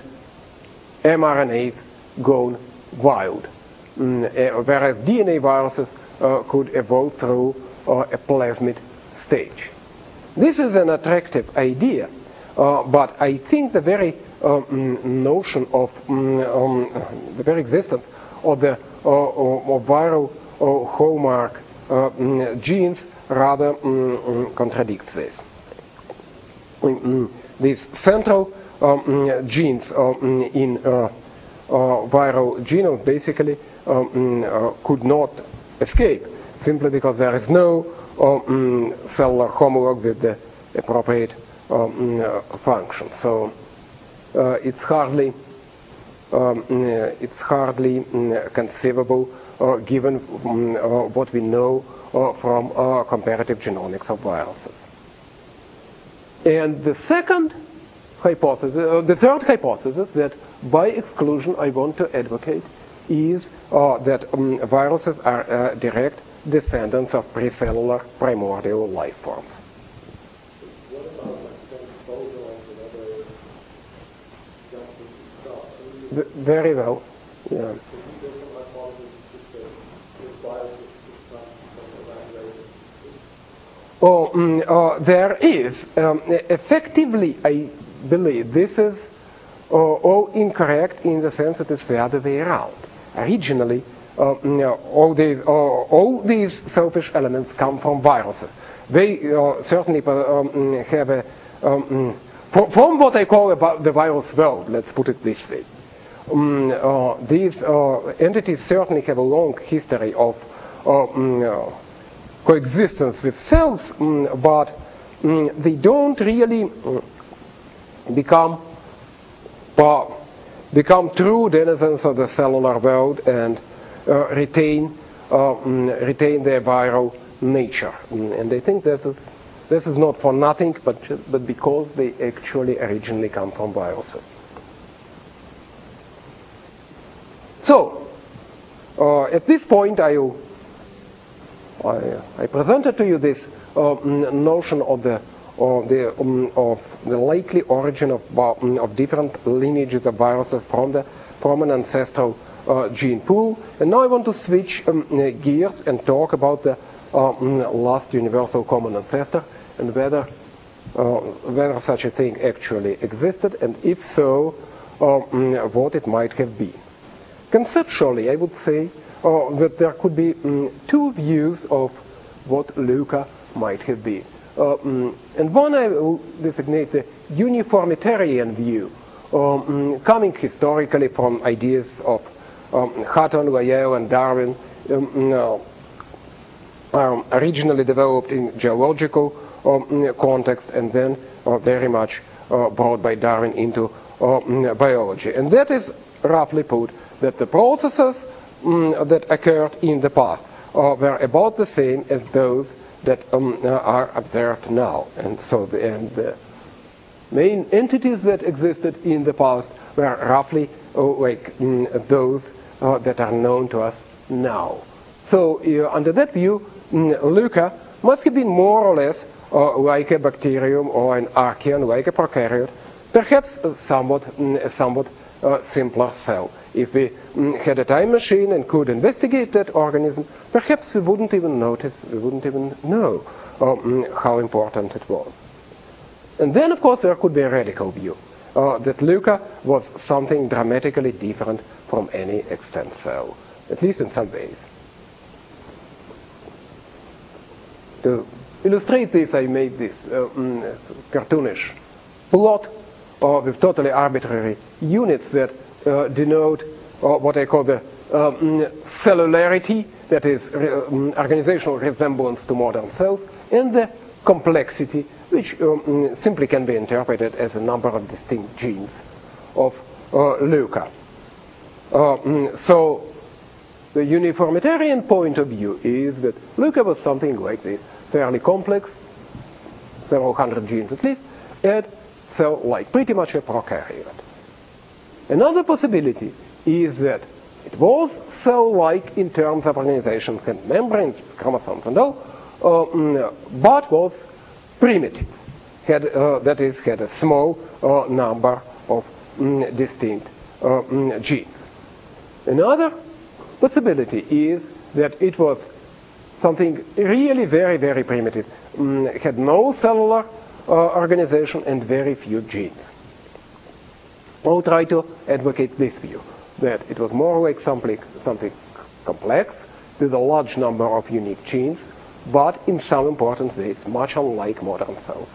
mRNAs gone wild, mm, uh, whereas D N A viruses uh, could evolve through uh, a plasmid stage. This is an attractive idea, uh, but I think the very uh, notion of um, um, the very existence of the uh, of viral uh, hallmark uh, um, genes rather um, contradicts this. Um, these central um, genes um, in uh, uh, viral genomes basically um, uh, could not escape, simply because there is no um, cellular homologue with the appropriate um, uh, function. So uh, it's hardly um, it's hardly um, conceivable, uh, given um, uh, what we know uh, from uh, comparative genomics of viruses. And the second hypothesis, uh, the third hypothesis that by exclusion I want to advocate is uh, that um, viruses are uh, direct descendants of precellular primordial life forms. What about transposons and other jumping stuff? V- very well, yeah. Can you give some hypothesis that this virus is not from the language? Oh, mm, uh, there is. Um, effectively, I believe this is uh, all incorrect in the sense that it's the other way around. Originally, uh, you know, all these uh, all these selfish elements come from viruses. They uh, certainly um, have a um, from, from what I call about the virus world. Let's put it this way. Um, uh, these uh, entities certainly have a long history of uh, um, uh, coexistence with cells, um, but um, they don't really um, become uh, become true denizens of the cellular world and uh, retain uh, um, retain their viral nature. Um, and I think this is this is not for nothing, but just, but because they actually originally come from viruses. So, uh, at this point, I, I, I presented to you this uh, notion of the, of the, um, of the likely origin of, um, of different lineages of viruses from, the, from an ancestral uh, gene pool. And now I want to switch um, gears and talk about the um, last universal common ancestor and whether, uh, whether such a thing actually existed, and if so, um, what it might have been. Conceptually, I would say uh, that there could be um, two views of what LUCA might have been. Uh, um, and one I will designate the uniformitarian view, um, coming historically from ideas of um, Hutton, Lyell, and Darwin, um, uh, um, originally developed in geological um, context and then uh, very much uh, brought by Darwin into uh, biology. And that is, roughly put, that the processes um, that occurred in the past uh, were about the same as those that um, are observed now. And so the, and the main entities that existed in the past were roughly uh, like mm, those uh, that are known to us now. So uh, under that view, mm, Leuca must have been more or less uh, like a bacterium or an archaean, like a prokaryote, perhaps a somewhat, mm, a somewhat uh, simpler cell. If we mm, had a time machine and could investigate that organism, perhaps we wouldn't even notice, we wouldn't even know uh, mm, how important it was. And then, of course, there could be a radical view, uh, that Leuca was something dramatically different from any extant cell, at least in some ways. To illustrate this, I made this uh, mm, cartoonish plot uh, with totally arbitrary units that uh, denote uh, what I call the um, cellularity, that is re- um, organizational resemblance to modern cells, and the complexity, which um, simply can be interpreted as a number of distinct genes of uh, Leuca. Uh, mm, so the uniformitarian point of view is that Leuca was something like this, fairly complex, several hundred genes at least, and cell-like, pretty much a prokaryote. Another possibility is that it was cell-like in terms of organization, and membranes, chromosomes, and all, uh, but was primitive. Had, uh, that is, had a small uh, number of um, distinct uh, um, genes. Another possibility is that it was something really very, very primitive. Um, had no cellular uh, organization and very few genes. I'll try to advocate this view, that it was more like something, something complex with a large number of unique genes, but in some important ways much unlike modern cells.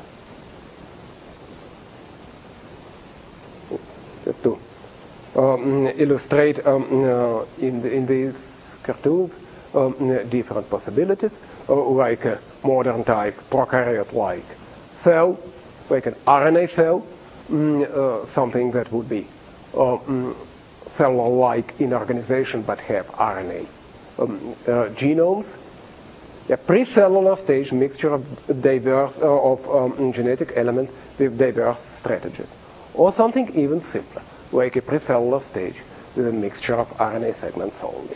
Just to um, illustrate um, uh, in, the, in these cartoons um, different possibilities, uh, like a modern type prokaryote-like cell, like an R N A cell, mm, uh, something that would be uh, mm, cellular-like in organization but have R N A um, uh, genomes. A pre-cellular stage mixture of diverse uh, of um, genetic elements with diverse strategies, or something even simpler, like a pre-cellular stage with a mixture of R N A segments only.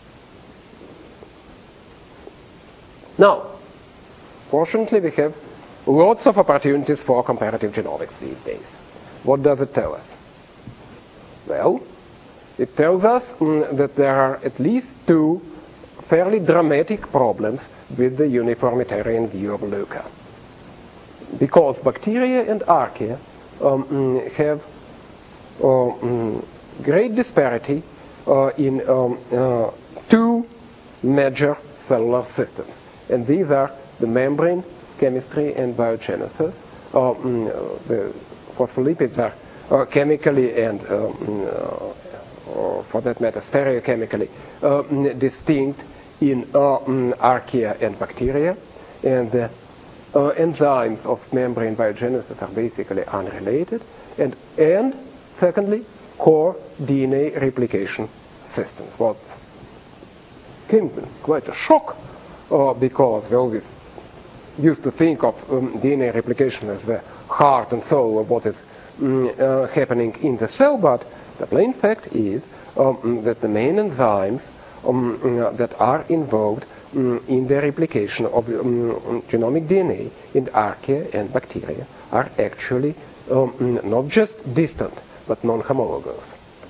Now, fortunately, we have lots of opportunities for comparative genomics these days. What does it tell us? Well, it tells us mm, that there are at least two fairly dramatic problems with the uniformitarian view of Leuca. Because bacteria and archaea um, mm, have uh, mm, great disparity uh, in um, uh, two major cellular systems. And these are the membrane chemistry and biogenesis. Uh, mm, the phospholipids are uh, chemically and, um, uh, or for that matter, stereochemically uh, distinct in uh, um, archaea and bacteria. And the uh, enzymes of membrane biogenesis are basically unrelated. And, and secondly, core D N A replication systems. What came quite a shock uh, because we always used to think of um, D N A replication as the heart and soul of what is um, uh, happening in the cell, but the plain fact is um, that the main enzymes um, uh, that are involved um, in the replication of um, genomic D N A in archaea and bacteria are actually um, not just distant, but non-homologous.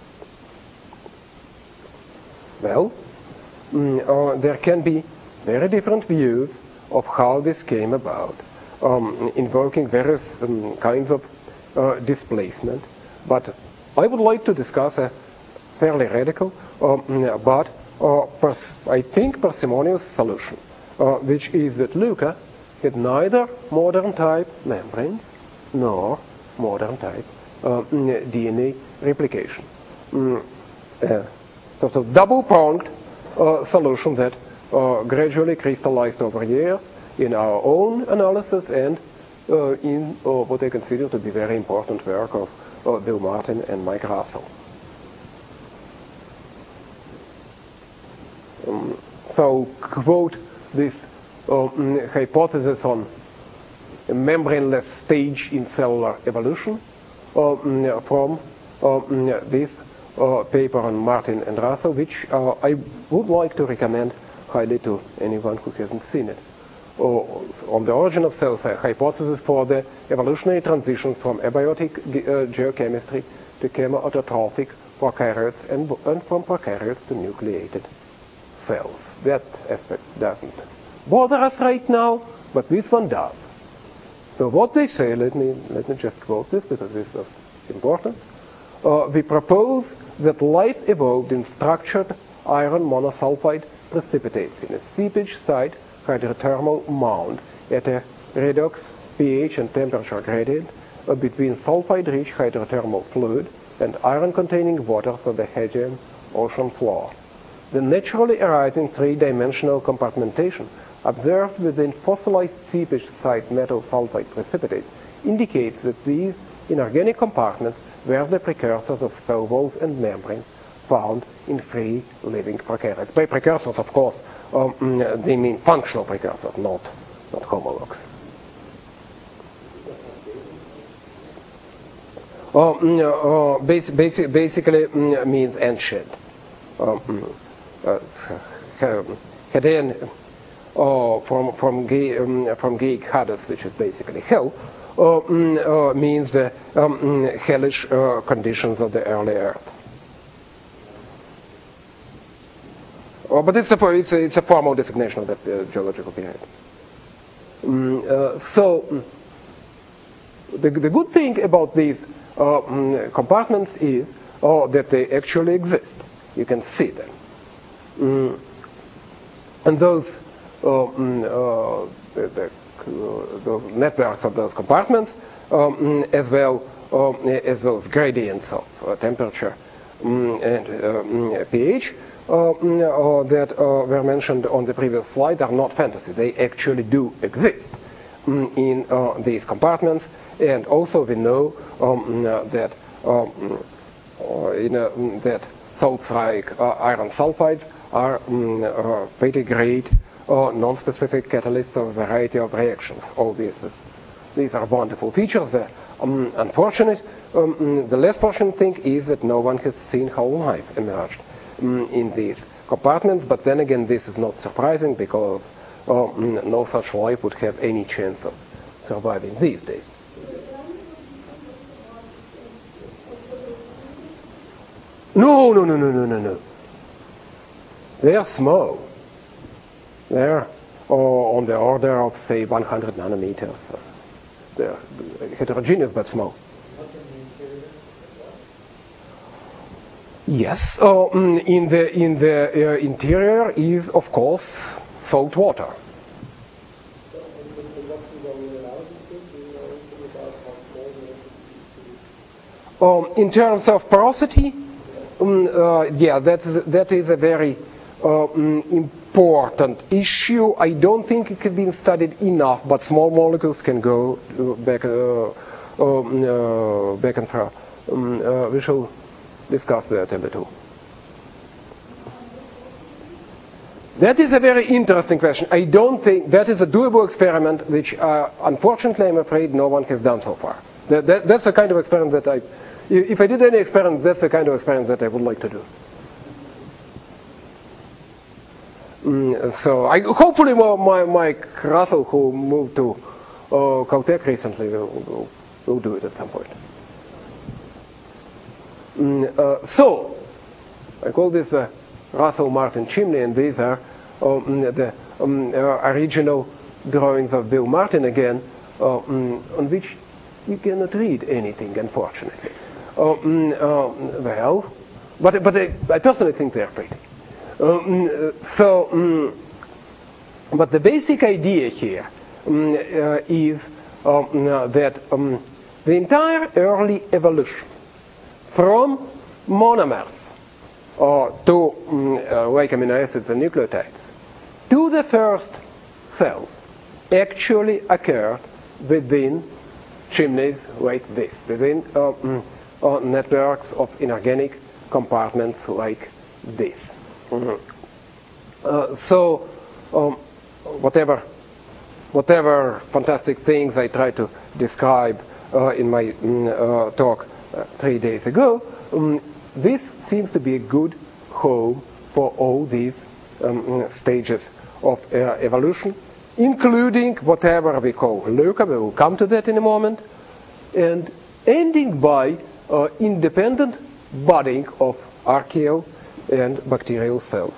Well, um, uh, there can be very different views of how this came about, um, invoking various um, kinds of uh, displacement. But I would like to discuss a fairly radical, um, but uh, pers- I think parsimonious solution, uh, which is that Leuca had neither modern type membranes nor modern type uh, D N A replication. Mm, uh, sort of double-pronged uh, solution that uh, gradually crystallized over years in our own analysis and uh, in uh, what I consider to be very important work of uh, Bill Martin and Mike Russell. Um, so, quote this um, hypothesis on a membraneless stage in cellular evolution um, from um, this uh, paper on Martin and Russell, which uh, I would like to recommend highly to anyone who hasn't seen it. Uh, on the origin of cells, a hypothesis for the evolutionary transition from abiotic uh, geochemistry to chemoautotrophic prokaryotes and, and from prokaryotes to nucleated cells. That aspect doesn't bother us right now, but this one does. So what they say, let me, let me just quote this because this is important. Uh, we propose that life evolved in structured iron monosulfide precipitates in a seepage site hydrothermal mound at a redox pH and temperature gradient uh, between sulfide-rich hydrothermal fluid and iron-containing waters of the Aegean ocean floor. The naturally arising three-dimensional compartmentation observed within fossilized seepage site metal sulfide precipitates indicates that these inorganic compartments were the precursors of cell walls and membranes found in free living prokaryotes. By precursors, of course, um, they mean functional precursors, not, not homologs. Uh, uh, basi basi basically uh, means ancient. Um, uh, Hadean, uh, from from um, from Greek Hades, which is basically hell, uh, uh, means the um, hellish uh, conditions of the early earth. Oh, but it's a, it's, a, it's a formal designation of that uh, geological period. Um, uh, so, the, the good thing about these uh, um, compartments is uh, that they actually exist. You can see them. Um, and those, uh, um, uh, the, the, uh, the networks of those compartments, um, as well uh, as those gradients of uh, temperature um, and uh, pH, Uh, uh, that uh, were mentioned on the previous slide are not fantasy. They actually do exist um, in uh, these compartments, and also we know um, uh, that um, uh, in, uh, that salts like uh, iron sulfides are um, uh, pretty great uh, non-specific catalysts of a variety of reactions. All these is, these are wonderful features. The um, unfortunate, um, the less fortunate thing is that no one has seen how life emerged in these compartments, but then again this is not surprising because uh, no such life would have any chance of surviving these days. No, no, no, no, no, no, no. They are small. They are uh, on the order of, say, one hundred nanometers. They are heterogeneous but small. Yes, uh, in the in the uh, interior is of course salt water. Um, in terms of porosity, um, uh, yeah, that is, that is a very uh, um, important issue. I don't think it has been studied enough, but small molecules can go back uh, um, uh, back and forth. Um, uh, we shall discuss that a little. That is a very interesting question. I don't think that is a doable experiment, which uh, unfortunately I'm afraid no one has done so far. That, that, that's the kind of experiment that I, if I did any experiment, that's the kind of experiment that I would like to do. Mm, so I, hopefully my Mike Russell, who moved to uh, Caltech recently, will, will, will do it at some point. Mm, uh, so, I call this the Russell-Martin chimney, and these are um, the um, uh, original drawings of Bill Martin again, uh, um, on which you cannot read anything, unfortunately. Uh, um, uh, well, but, but I, I personally think they are pretty. Um, so, um, but the basic idea here um, uh, is um, uh, that um, the entire early evolution from monomers uh, to um, uh, like amino acids and nucleotides to the first cell actually occurred within chimneys like this, within uh, um, uh, networks of inorganic compartments like this. Mm-hmm. uh, so um, whatever whatever fantastic things I tried to describe uh, in my mm, uh, talk uh, three days ago, um, this seems to be a good home for all these um, stages of uh, evolution, including whatever we call leuca. We will come to that in a moment, and ending by uh, independent budding of archaeo and bacterial cells.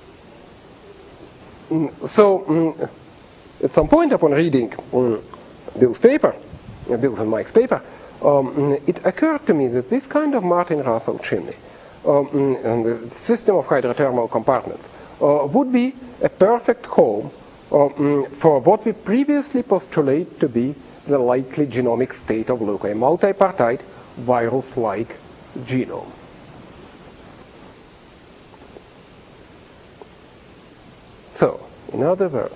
Mm, so, mm, at some point upon reading mm, Bill's paper, uh, Bill's and Mike's paper, um, it occurred to me that this kind of Martin-Russell chimney um, and the system of hydrothermal compartments uh, would be a perfect home um, for what we previously postulate to be the likely genomic state of leuca, a multipartite virus-like genome. So, in other words,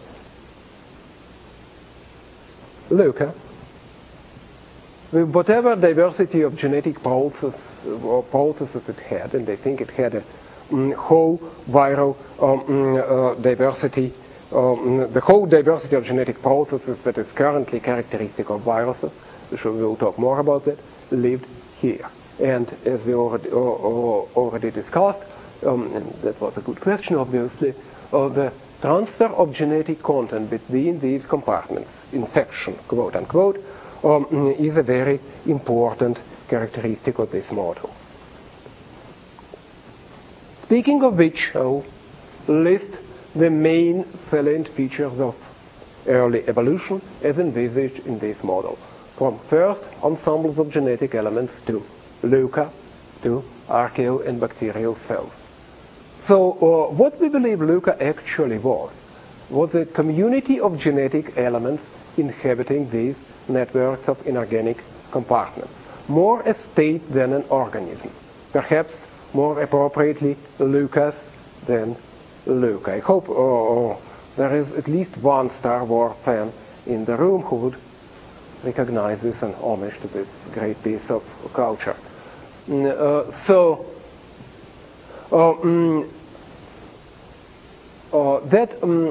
leuca, with whatever diversity of genetic pulses or processes it had, and I think it had a um, whole viral um, uh, diversity, um, the whole diversity of genetic processes that is currently characteristic of viruses, which we will talk more about that, lived here. And as we already, uh, already discussed, um, and that was a good question, obviously, uh, the transfer of genetic content between these compartments, infection, quote unquote, um, is a very important characteristic of this model. Speaking of which, I'll list the main salient features of early evolution as envisaged in this model, from first ensembles of genetic elements to leuca, to archaeo and bacterial cells. So uh, what we believe leuca actually was, was a community of genetic elements inhabiting these networks of inorganic compartments, more a state than an organism, perhaps more appropriately leucas than leuca. I hope uh, there is at least one Star Wars fan in the room who would recognize this and homage to this great piece of culture. Uh, so, uh, um, uh, that um,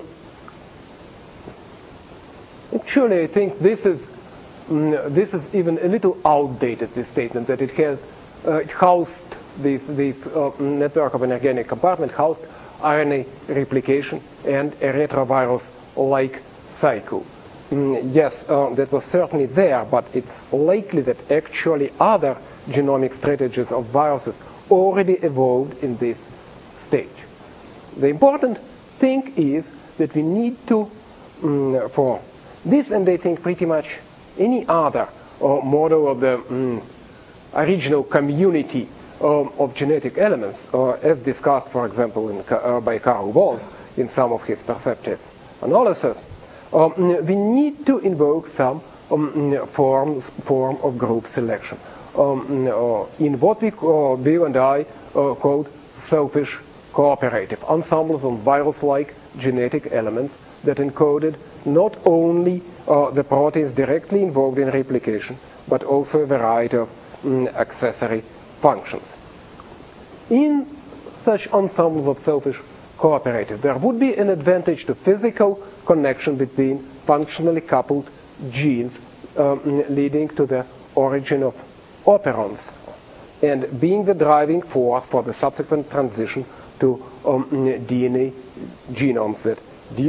actually, I think this is um, this is even a little outdated. This statement that it has uh, it housed this this uh, network of inorganic compartment housed R N A replication and a retrovirus-like cycle. Mm, yes, uh, that was certainly there, but it's likely that actually other genomic strategies of viruses already evolved in this stage. The important thing is that we need to, um, for this and I think pretty much any other uh, model of the um, original community um, of genetic elements, uh, as discussed, for example, in, uh, by Carl Wohlf in some of his perceptive analysis, um, we need to invoke some um, forms, form of group selection. Um, uh, in what we, uh, Bill and I, uh, called selfish cooperative ensembles of virus-like genetic elements that encoded not only uh, the proteins directly involved in replication, but also a variety of um, accessory functions. In such ensembles of selfish cooperative, there would be an advantage to physical connection between functionally coupled genes um, leading to the origin of operons and being the driving force for the subsequent transition to um, D N A genomes that do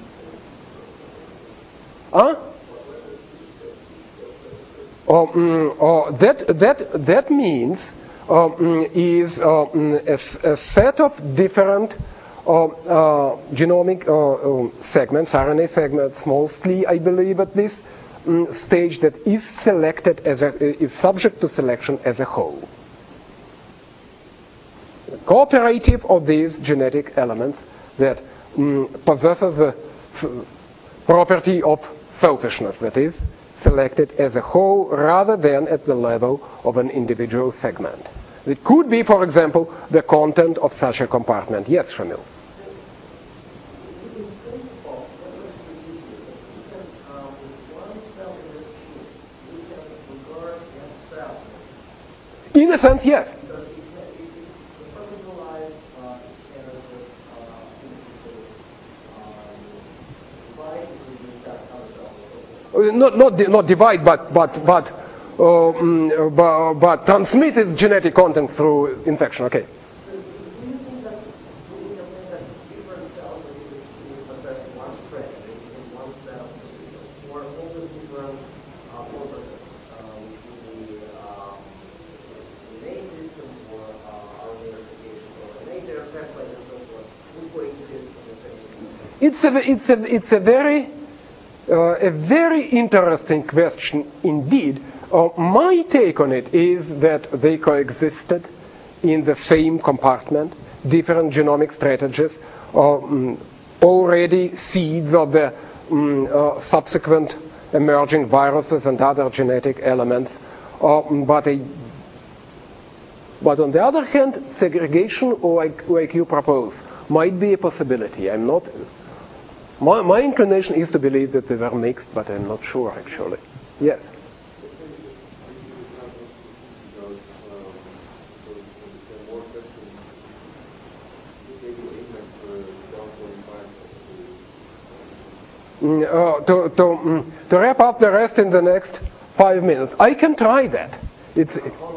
huh? Um, uh, that that that means um, is um, a, a set of different uh, uh, genomic uh, um, segments, R N A segments, mostly, I believe, at this um, stage that is selected as a, is subject to selection as a whole. Cooperative of these genetic elements that um, possesses the property of selfishness, that is, selected as a whole rather than at the level of an individual segment. It could be, for example, the content of such a compartment. Yes, Shamil. In a sense, yes. Uh, not not di- not divide, but but but, uh, mm, but but transmit its genetic content through infection. Okay. So do you think that do you think that different cells are being possessed one strain in one cell, or all the different uh, properties uh, within the um, innate system or uh, R N A replication or innate peptide and so forth will coexist in the same? It's a it's a it's a very uh, a very interesting question indeed. Uh, my take on it is that they coexisted in the same compartment, different genomic strategies, um, already seeds of the um, uh, subsequent emerging viruses and other genetic elements. Uh, but, a, but on the other hand, segregation, like, like you propose, might be a possibility. I'm not. My, my inclination is to believe that they were mixed, but I'm not sure actually. Yes. Mm, uh, to, to, mm, to wrap up the rest in the next five minutes. I can try that. It's.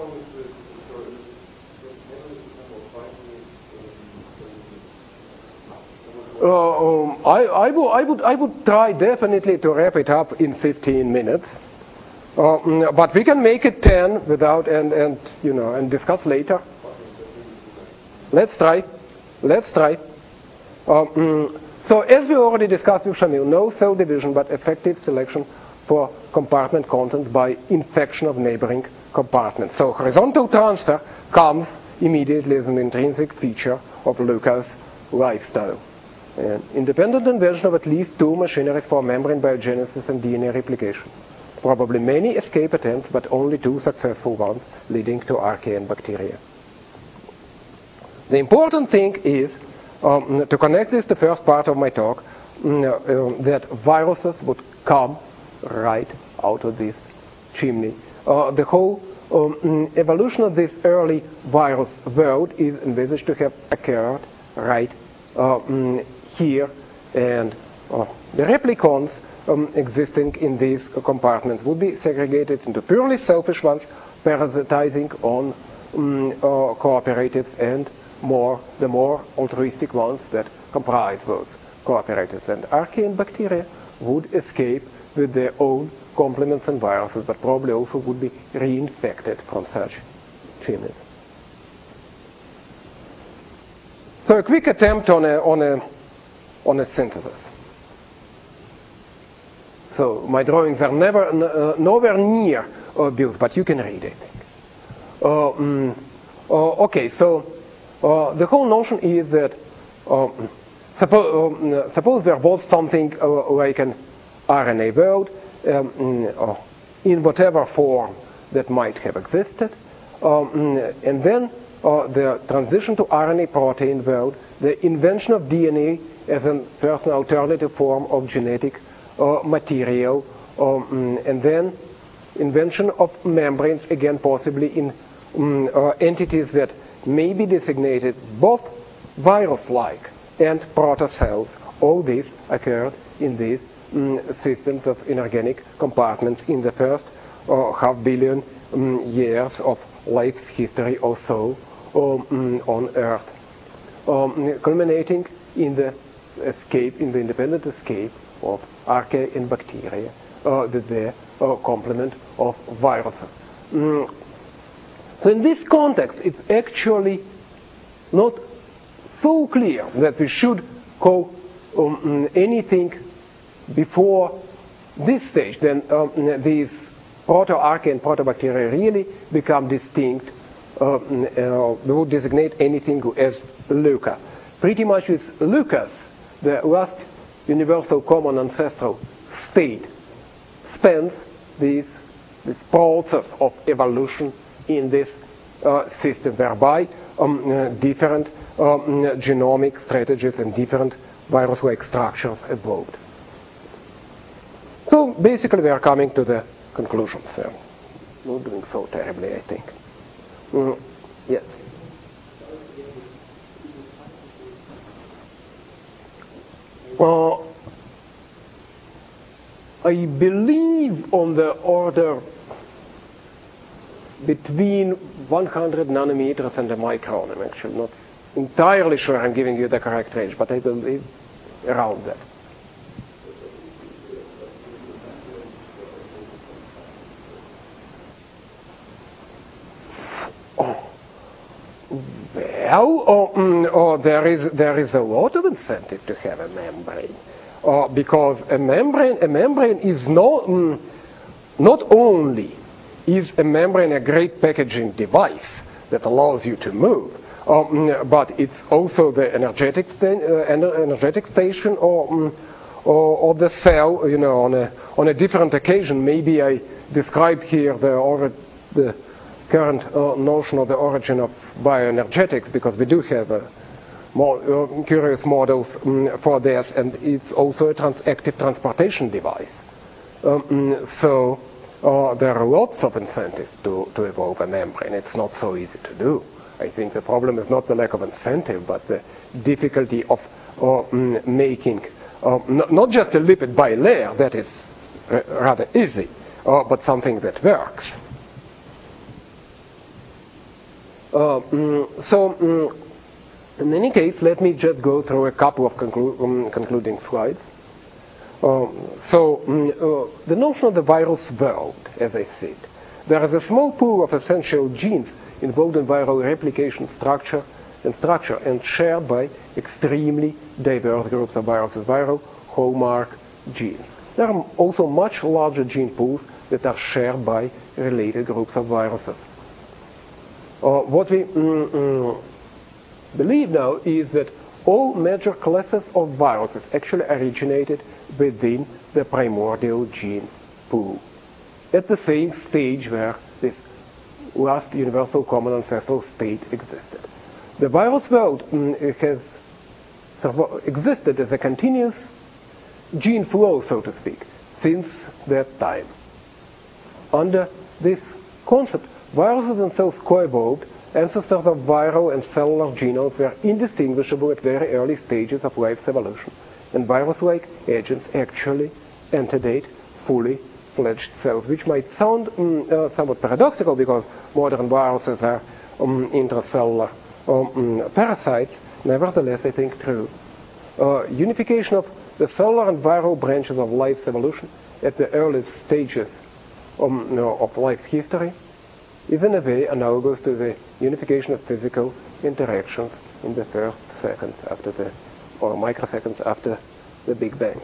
Uh, um, I, I, w- I, would, I would try definitely to wrap it up in fifteen minutes. Uh, mm, but we can make it ten without and, and you know and discuss later. Let's try. Let's try. Uh, mm, so as we already discussed with Shamil, no cell division but effective selection for compartment contents by infection of neighboring compartments. So horizontal transfer comes immediately as an intrinsic feature of Luca's lifestyle. And independent invention of at least two machineries for membrane biogenesis and D N A replication. Probably many escape attempts, but only two successful ones, leading to archaea and bacteria. The important thing is, um, to connect this to the first part of my talk, um, uh, that viruses would come right out of this chimney. Uh, the whole um, evolution of this early virus world is envisaged to have occurred right uh, um, here, and uh, the replicons um, existing in these compartments would be segregated into purely selfish ones, parasitizing on um, uh, cooperatives, and more the more altruistic ones that comprise those cooperatives. And archaea and bacteria would escape with their own complements and viruses, but probably also would be reinfected from such chimneys. So a quick attempt on a on a on a synthesis. So my drawings are never uh, nowhere near obvious, but you can read, I think. Uh, um, uh, okay, so uh, the whole notion is that um, suppose um, suppose there was something uh, like an R N A world um, uh, in whatever form that might have existed, um, and then uh, the transition to R N A protein world, the invention of D N A as a first alternative form of genetic uh, material, um, and then invention of membranes, again possibly in um, uh, entities that may be designated both virus-like and protocells. All this occurred in these um, systems of inorganic compartments in the first uh, half billion um, years of life's history or so um, on Earth, um, culminating in the escape, in the independent escape of archaea and bacteria, uh, that they're uh, complement of viruses. Mm. So in this context, it's actually not so clear that we should call um, anything before this stage. Then um, these proto-archaea and proto-bacteria really become distinct. Uh, uh, we would designate anything as Luca. Pretty much with Lucas, the last universal common ancestral state spans this, this process of evolution in this uh, system, whereby um, uh, different um, genomic strategies and different virus-like structures evolved. So basically we are coming to the conclusions. Uh, not doing so terribly, I think. Mm, yes? Uh, I believe on the order between one hundred nanometers and a micron. I'm actually not entirely sure I'm giving you the correct range, but I believe around that. Oh. Well, oh, mm, oh, there is there is a lot of incentive to have a membrane, uh, because a membrane a membrane is not mm, not only is a membrane a great packaging device that allows you to move, um, but it's also the energetic sta- uh, energetic station or, um, or or the cell. You know, on a on a different occasion, maybe I describe here the or the current uh, notion of the origin of bioenergetics, because we do have uh, more uh, curious models um, for this, and it's also a trans- active transportation device. Um, so uh, there are lots of incentives to, to evolve a membrane. It's not so easy to do. I think the problem is not the lack of incentive, but the difficulty of uh, um, making uh, n- not just a lipid bilayer, that is r- rather easy, uh, but something that works. Uh, mm, so, mm, in any case, let me just go through a couple of conclu- um, concluding slides. Um, so, mm, uh, the notion of the virus world, as I said, there is a small pool of essential genes involved in viral replication structure and structure, and shared by extremely diverse groups of viruses, viral hallmark genes. There are also much larger gene pools that are shared by related groups of viruses. Uh, what we mm, mm, believe now is that all major classes of viruses actually originated within the primordial gene pool, at the same stage where this last universal common ancestral state existed. The virus world mm, has existed as a continuous gene flow, so to speak, since that time. Under this concept, viruses and cells co-evolved. Ancestors of viral and cellular genomes were indistinguishable at very early stages of life's evolution, and virus-like agents actually antedate fully fledged cells, which might sound um, uh, somewhat paradoxical because modern viruses are um, intracellular um, parasites. Nevertheless, I think true. Uh, unification of the cellular and viral branches of life's evolution at the earliest stages um, you know, of life's history is in a way analogous to the unification of physical interactions in the first seconds after the, or microseconds after the Big Bang.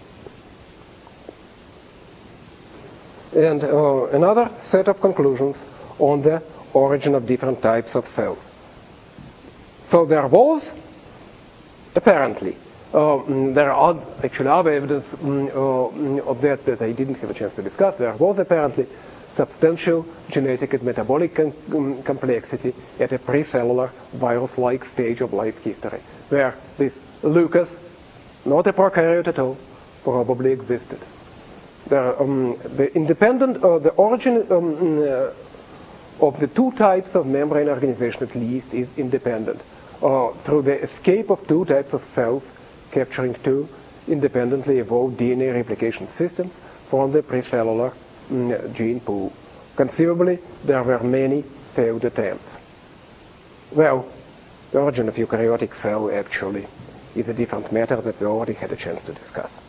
And uh, another set of conclusions on the origin of different types of cells. So there was, apparently, uh, there are actually other evidence um, uh, of that that I didn't have a chance to discuss. There was apparently substantial genetic and metabolic com- um, complexity at a precellular virus-like stage of life history, where this Lucas, not a prokaryote at all, probably existed. The, um, the independent, uh, the origin um, uh, of the two types of membrane organization at least is independent, uh, through the escape of two types of cells capturing two independently evolved D N A replication systems from the precellular mm, gene pool. Conceivably, there were many failed attempts. Well, the origin of eukaryotic cell actually is a different matter that we already had a chance to discuss.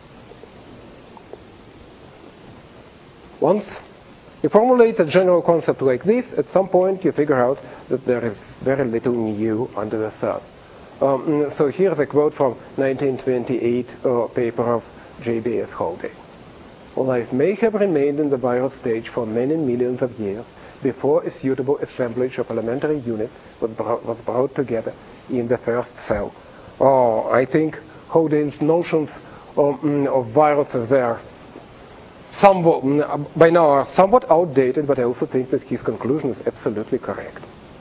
Once you formulate a general concept like this, at some point you figure out that there is very little new under the sun. Um, so here's a quote from nineteen twenty-eight uh, paper of J B S Haldane. Life may have remained in the viral stage for many millions of years before a suitable assemblage of elementary units was brought, was brought together in the first cell. Oh, I think Haldane's notions um, of viruses were somewhat, by now are somewhat outdated, but I also think that his conclusion is absolutely correct.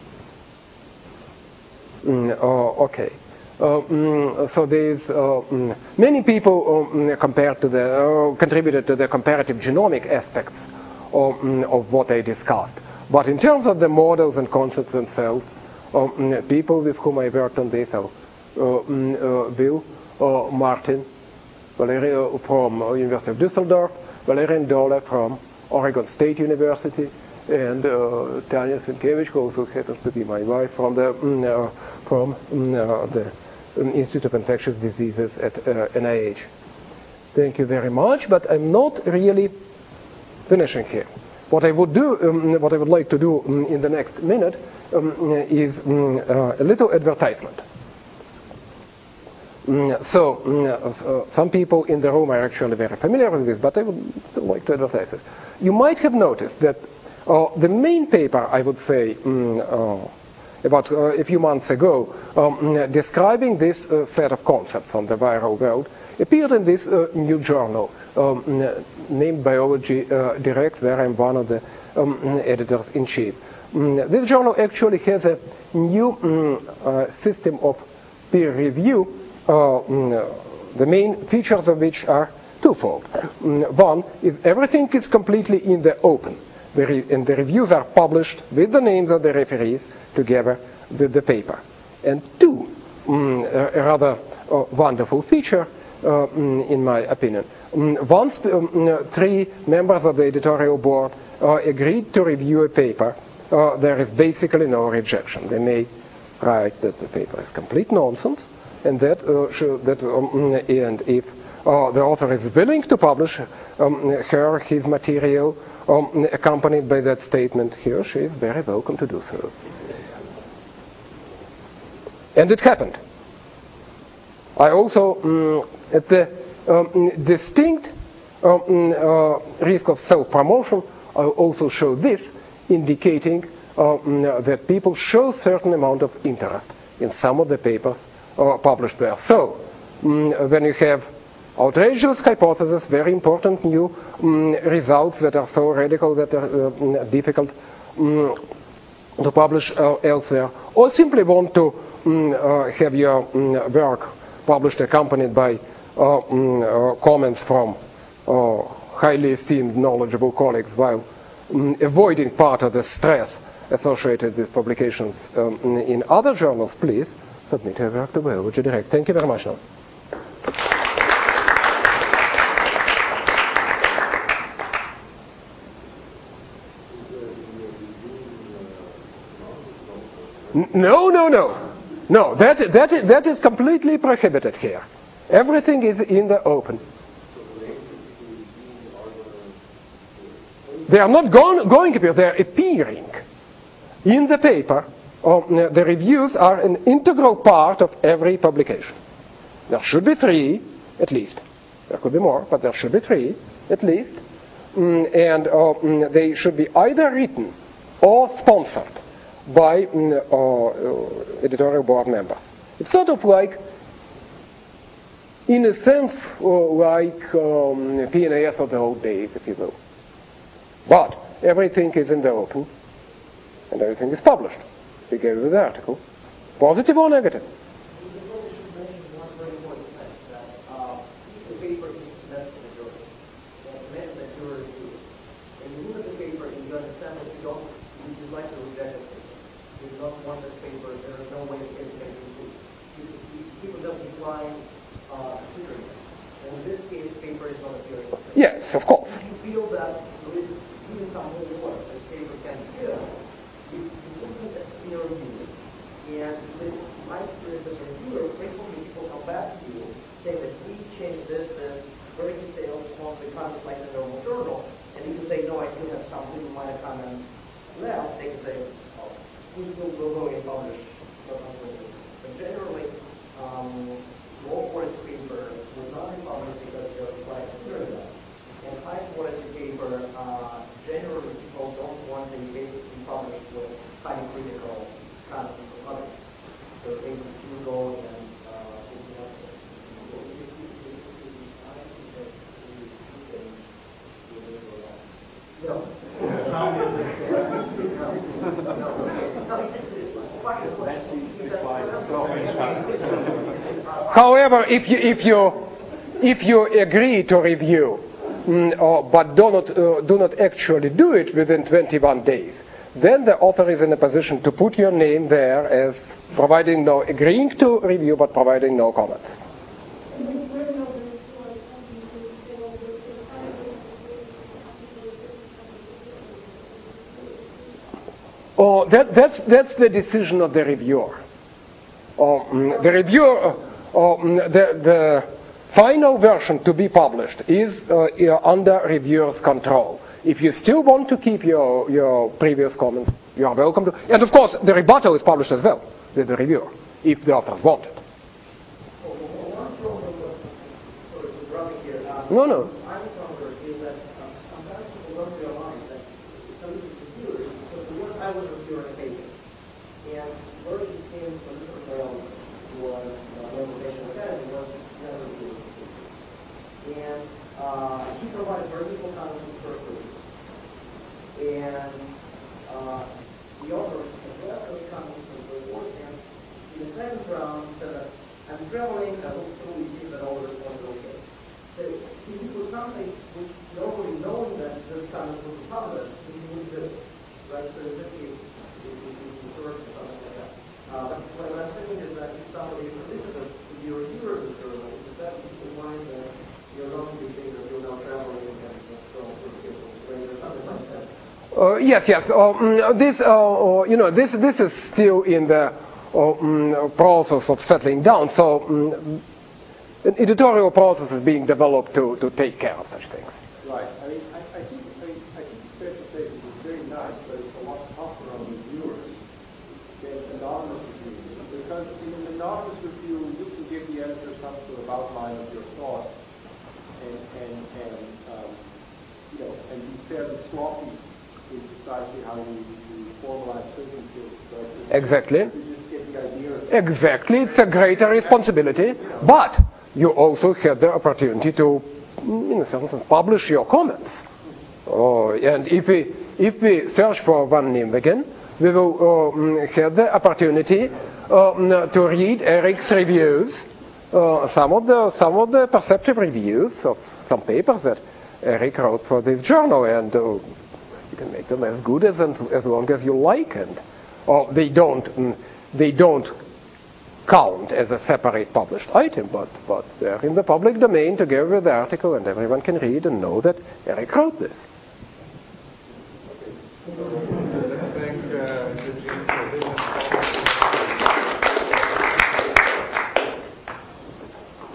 Mm, oh, okay. Uh, mm, so there's uh, mm, many people uh, compared to the uh, contributed to the comparative genomic aspects of, mm, of what I discussed. But in terms of the models and concepts themselves, uh, mm, people with whom I worked on this are uh, mm, uh, Bill uh, Martin, Valerio from uh, University of Düsseldorf, Valerian Dole from Oregon State University, and uh, Tanya Sienkiewicz, who also happens to be my wife, from the mm, uh, from mm, uh, the um, Institute of Infectious Diseases at uh, N I H. Thank you very much, but I'm not really finishing here. What I would do, um, what I would like to do um, in the next minute um, is um, uh, a little advertisement. Um, so, um, uh, some people in the room are actually very familiar with this, but I would still like to advertise it. You might have noticed that uh, the main paper, I would say, um, uh, about uh, a few months ago, um, describing this uh, set of concepts on the viral world, appeared in this uh, new journal um, named Biology uh, Direct, where I'm one of the um, editors-in-chief. Um, this journal actually has a new um, uh, system of peer review, uh, um, the main features of which are twofold. Um, one is everything is completely in the open, the re- and the reviews are published with the names of the referees together with the paper. And two, um, a rather uh, wonderful feature, Uh, in my opinion. Um, once um, three members of the editorial board uh, agreed to review a paper, uh, there is basically no rejection. They may write that the paper is complete nonsense, and that, uh, should, that um, and if uh, the author is willing to publish um, her his material um, accompanied by that statement, he or she is very welcome to do so. And it happened. I also, um, at the um, distinct um, uh, risk of self-promotion, I also show this, indicating um, that people show certain amount of interest in some of the papers uh, published there. So, um, when you have outrageous hypotheses, very important new um, results that are so radical that are uh, difficult um, to publish uh, elsewhere, or simply want to um, uh, have your um, work published accompanied by uh, um, uh, comments from uh, highly esteemed, knowledgeable colleagues, while um, avoiding part of the stress associated with publications um, in other journals, please submit your work to Biology Direct. Thank you very much now. No, no, no. No, that, that, that is completely prohibited here. Everything is in the open. They are not going, going to appear, they are appearing in the paper. Or, uh, the reviews are an integral part of every publication. There should be three, at least. There could be more, but there should be three, at least. Mm, and uh, mm, they should be either written or sponsored by mm, uh, uh, editorial board members. It's sort of like, in a sense, uh, like um, P N A S of the old days, if you will. But everything is in the open, and everything is published, together with the article, positive or negative. Yes, of course. If you feel that there is even some more work this paper can give, you, you put it as peer review. And with my experience as a reviewer, frequently people come back to you saying that we changed this, this, very detailed, small, becomes like a normal journal. And you can say, no, I still have some little minor comments left. They can say, oh, we still will go and publish. But generally, um, low quality paper will not be published because they're quite clear that. And high quality paper, uh, generally people don't want the paper to be published with highly critical content from others. So they will go and uh, no. However, if you if you if you agree to review, mm, or, but do not uh, do not actually do it within twenty-one days, then the author is in a position to put your name there as providing no agreeing to review but providing no comments. Oh, that, that's, that's the decision of the reviewer. Oh, mm, the reviewer, uh, oh, mm, the, the final version to be published is uh, uh, under reviewer's control. If you still want to keep your, your previous comments, you are welcome to. And of course, the rebuttal is published as well with the reviewer, if the authors want it. Well, one problem with sort of rubbing here, uh, No, no. I encountered is that uh, sometimes people don't realize that some of these reviewers, because the one I was a reviewer on occasion, and version came from Mister Bell, who was uh, Organization Academy, was never a reviewer. And uh, he provided very little comments in the first review. And uh, the author addressed those comments and so forth, and in the second round, he said, I'm traveling, I will totally give that all the responsibility. So he was something which nobody knowing that this comment was published, he wouldn't do. Right? So in this case, it would be reserved or something like that. Uh, but what I'm saying is that if somebody is solicited to be a reviewer of the journal, is that keep in mind that you're not to be thinking that you're now traveling and just going through the or something like that. Uh, yes, yes. Uh, this, uh, uh, you know, this this is still in the uh, um, process of settling down. So, um, an editorial process is being developed to, to take care of such things. Right. I mean, I, I think I, mean, I think it's fair to say that it's very nice, but it's a lot tougher on reviewers than anonymous reviews. Because in an anonymous review, you can give the editor some sort of outline of your thoughts, and and and um, you know, and be fairly sloppy in precisely how you, you formalize certain things. But Exactly. You just get the idea of Exactly. It's a greater responsibility, but you also had the opportunity to, in a certain sense, publish your comments. Oh, and if we if we search for Van Nimwegen, we will um, have the opportunity um, to read Eric's reviews, uh, some of the some of the perceptive reviews of some papers that Eric wrote for this journal, and uh, you can make them as good as as long as you like, and or they don't mm, they don't count as a separate published item, but but they're in the public domain together with the article, and everyone can read and know that Eric wrote this.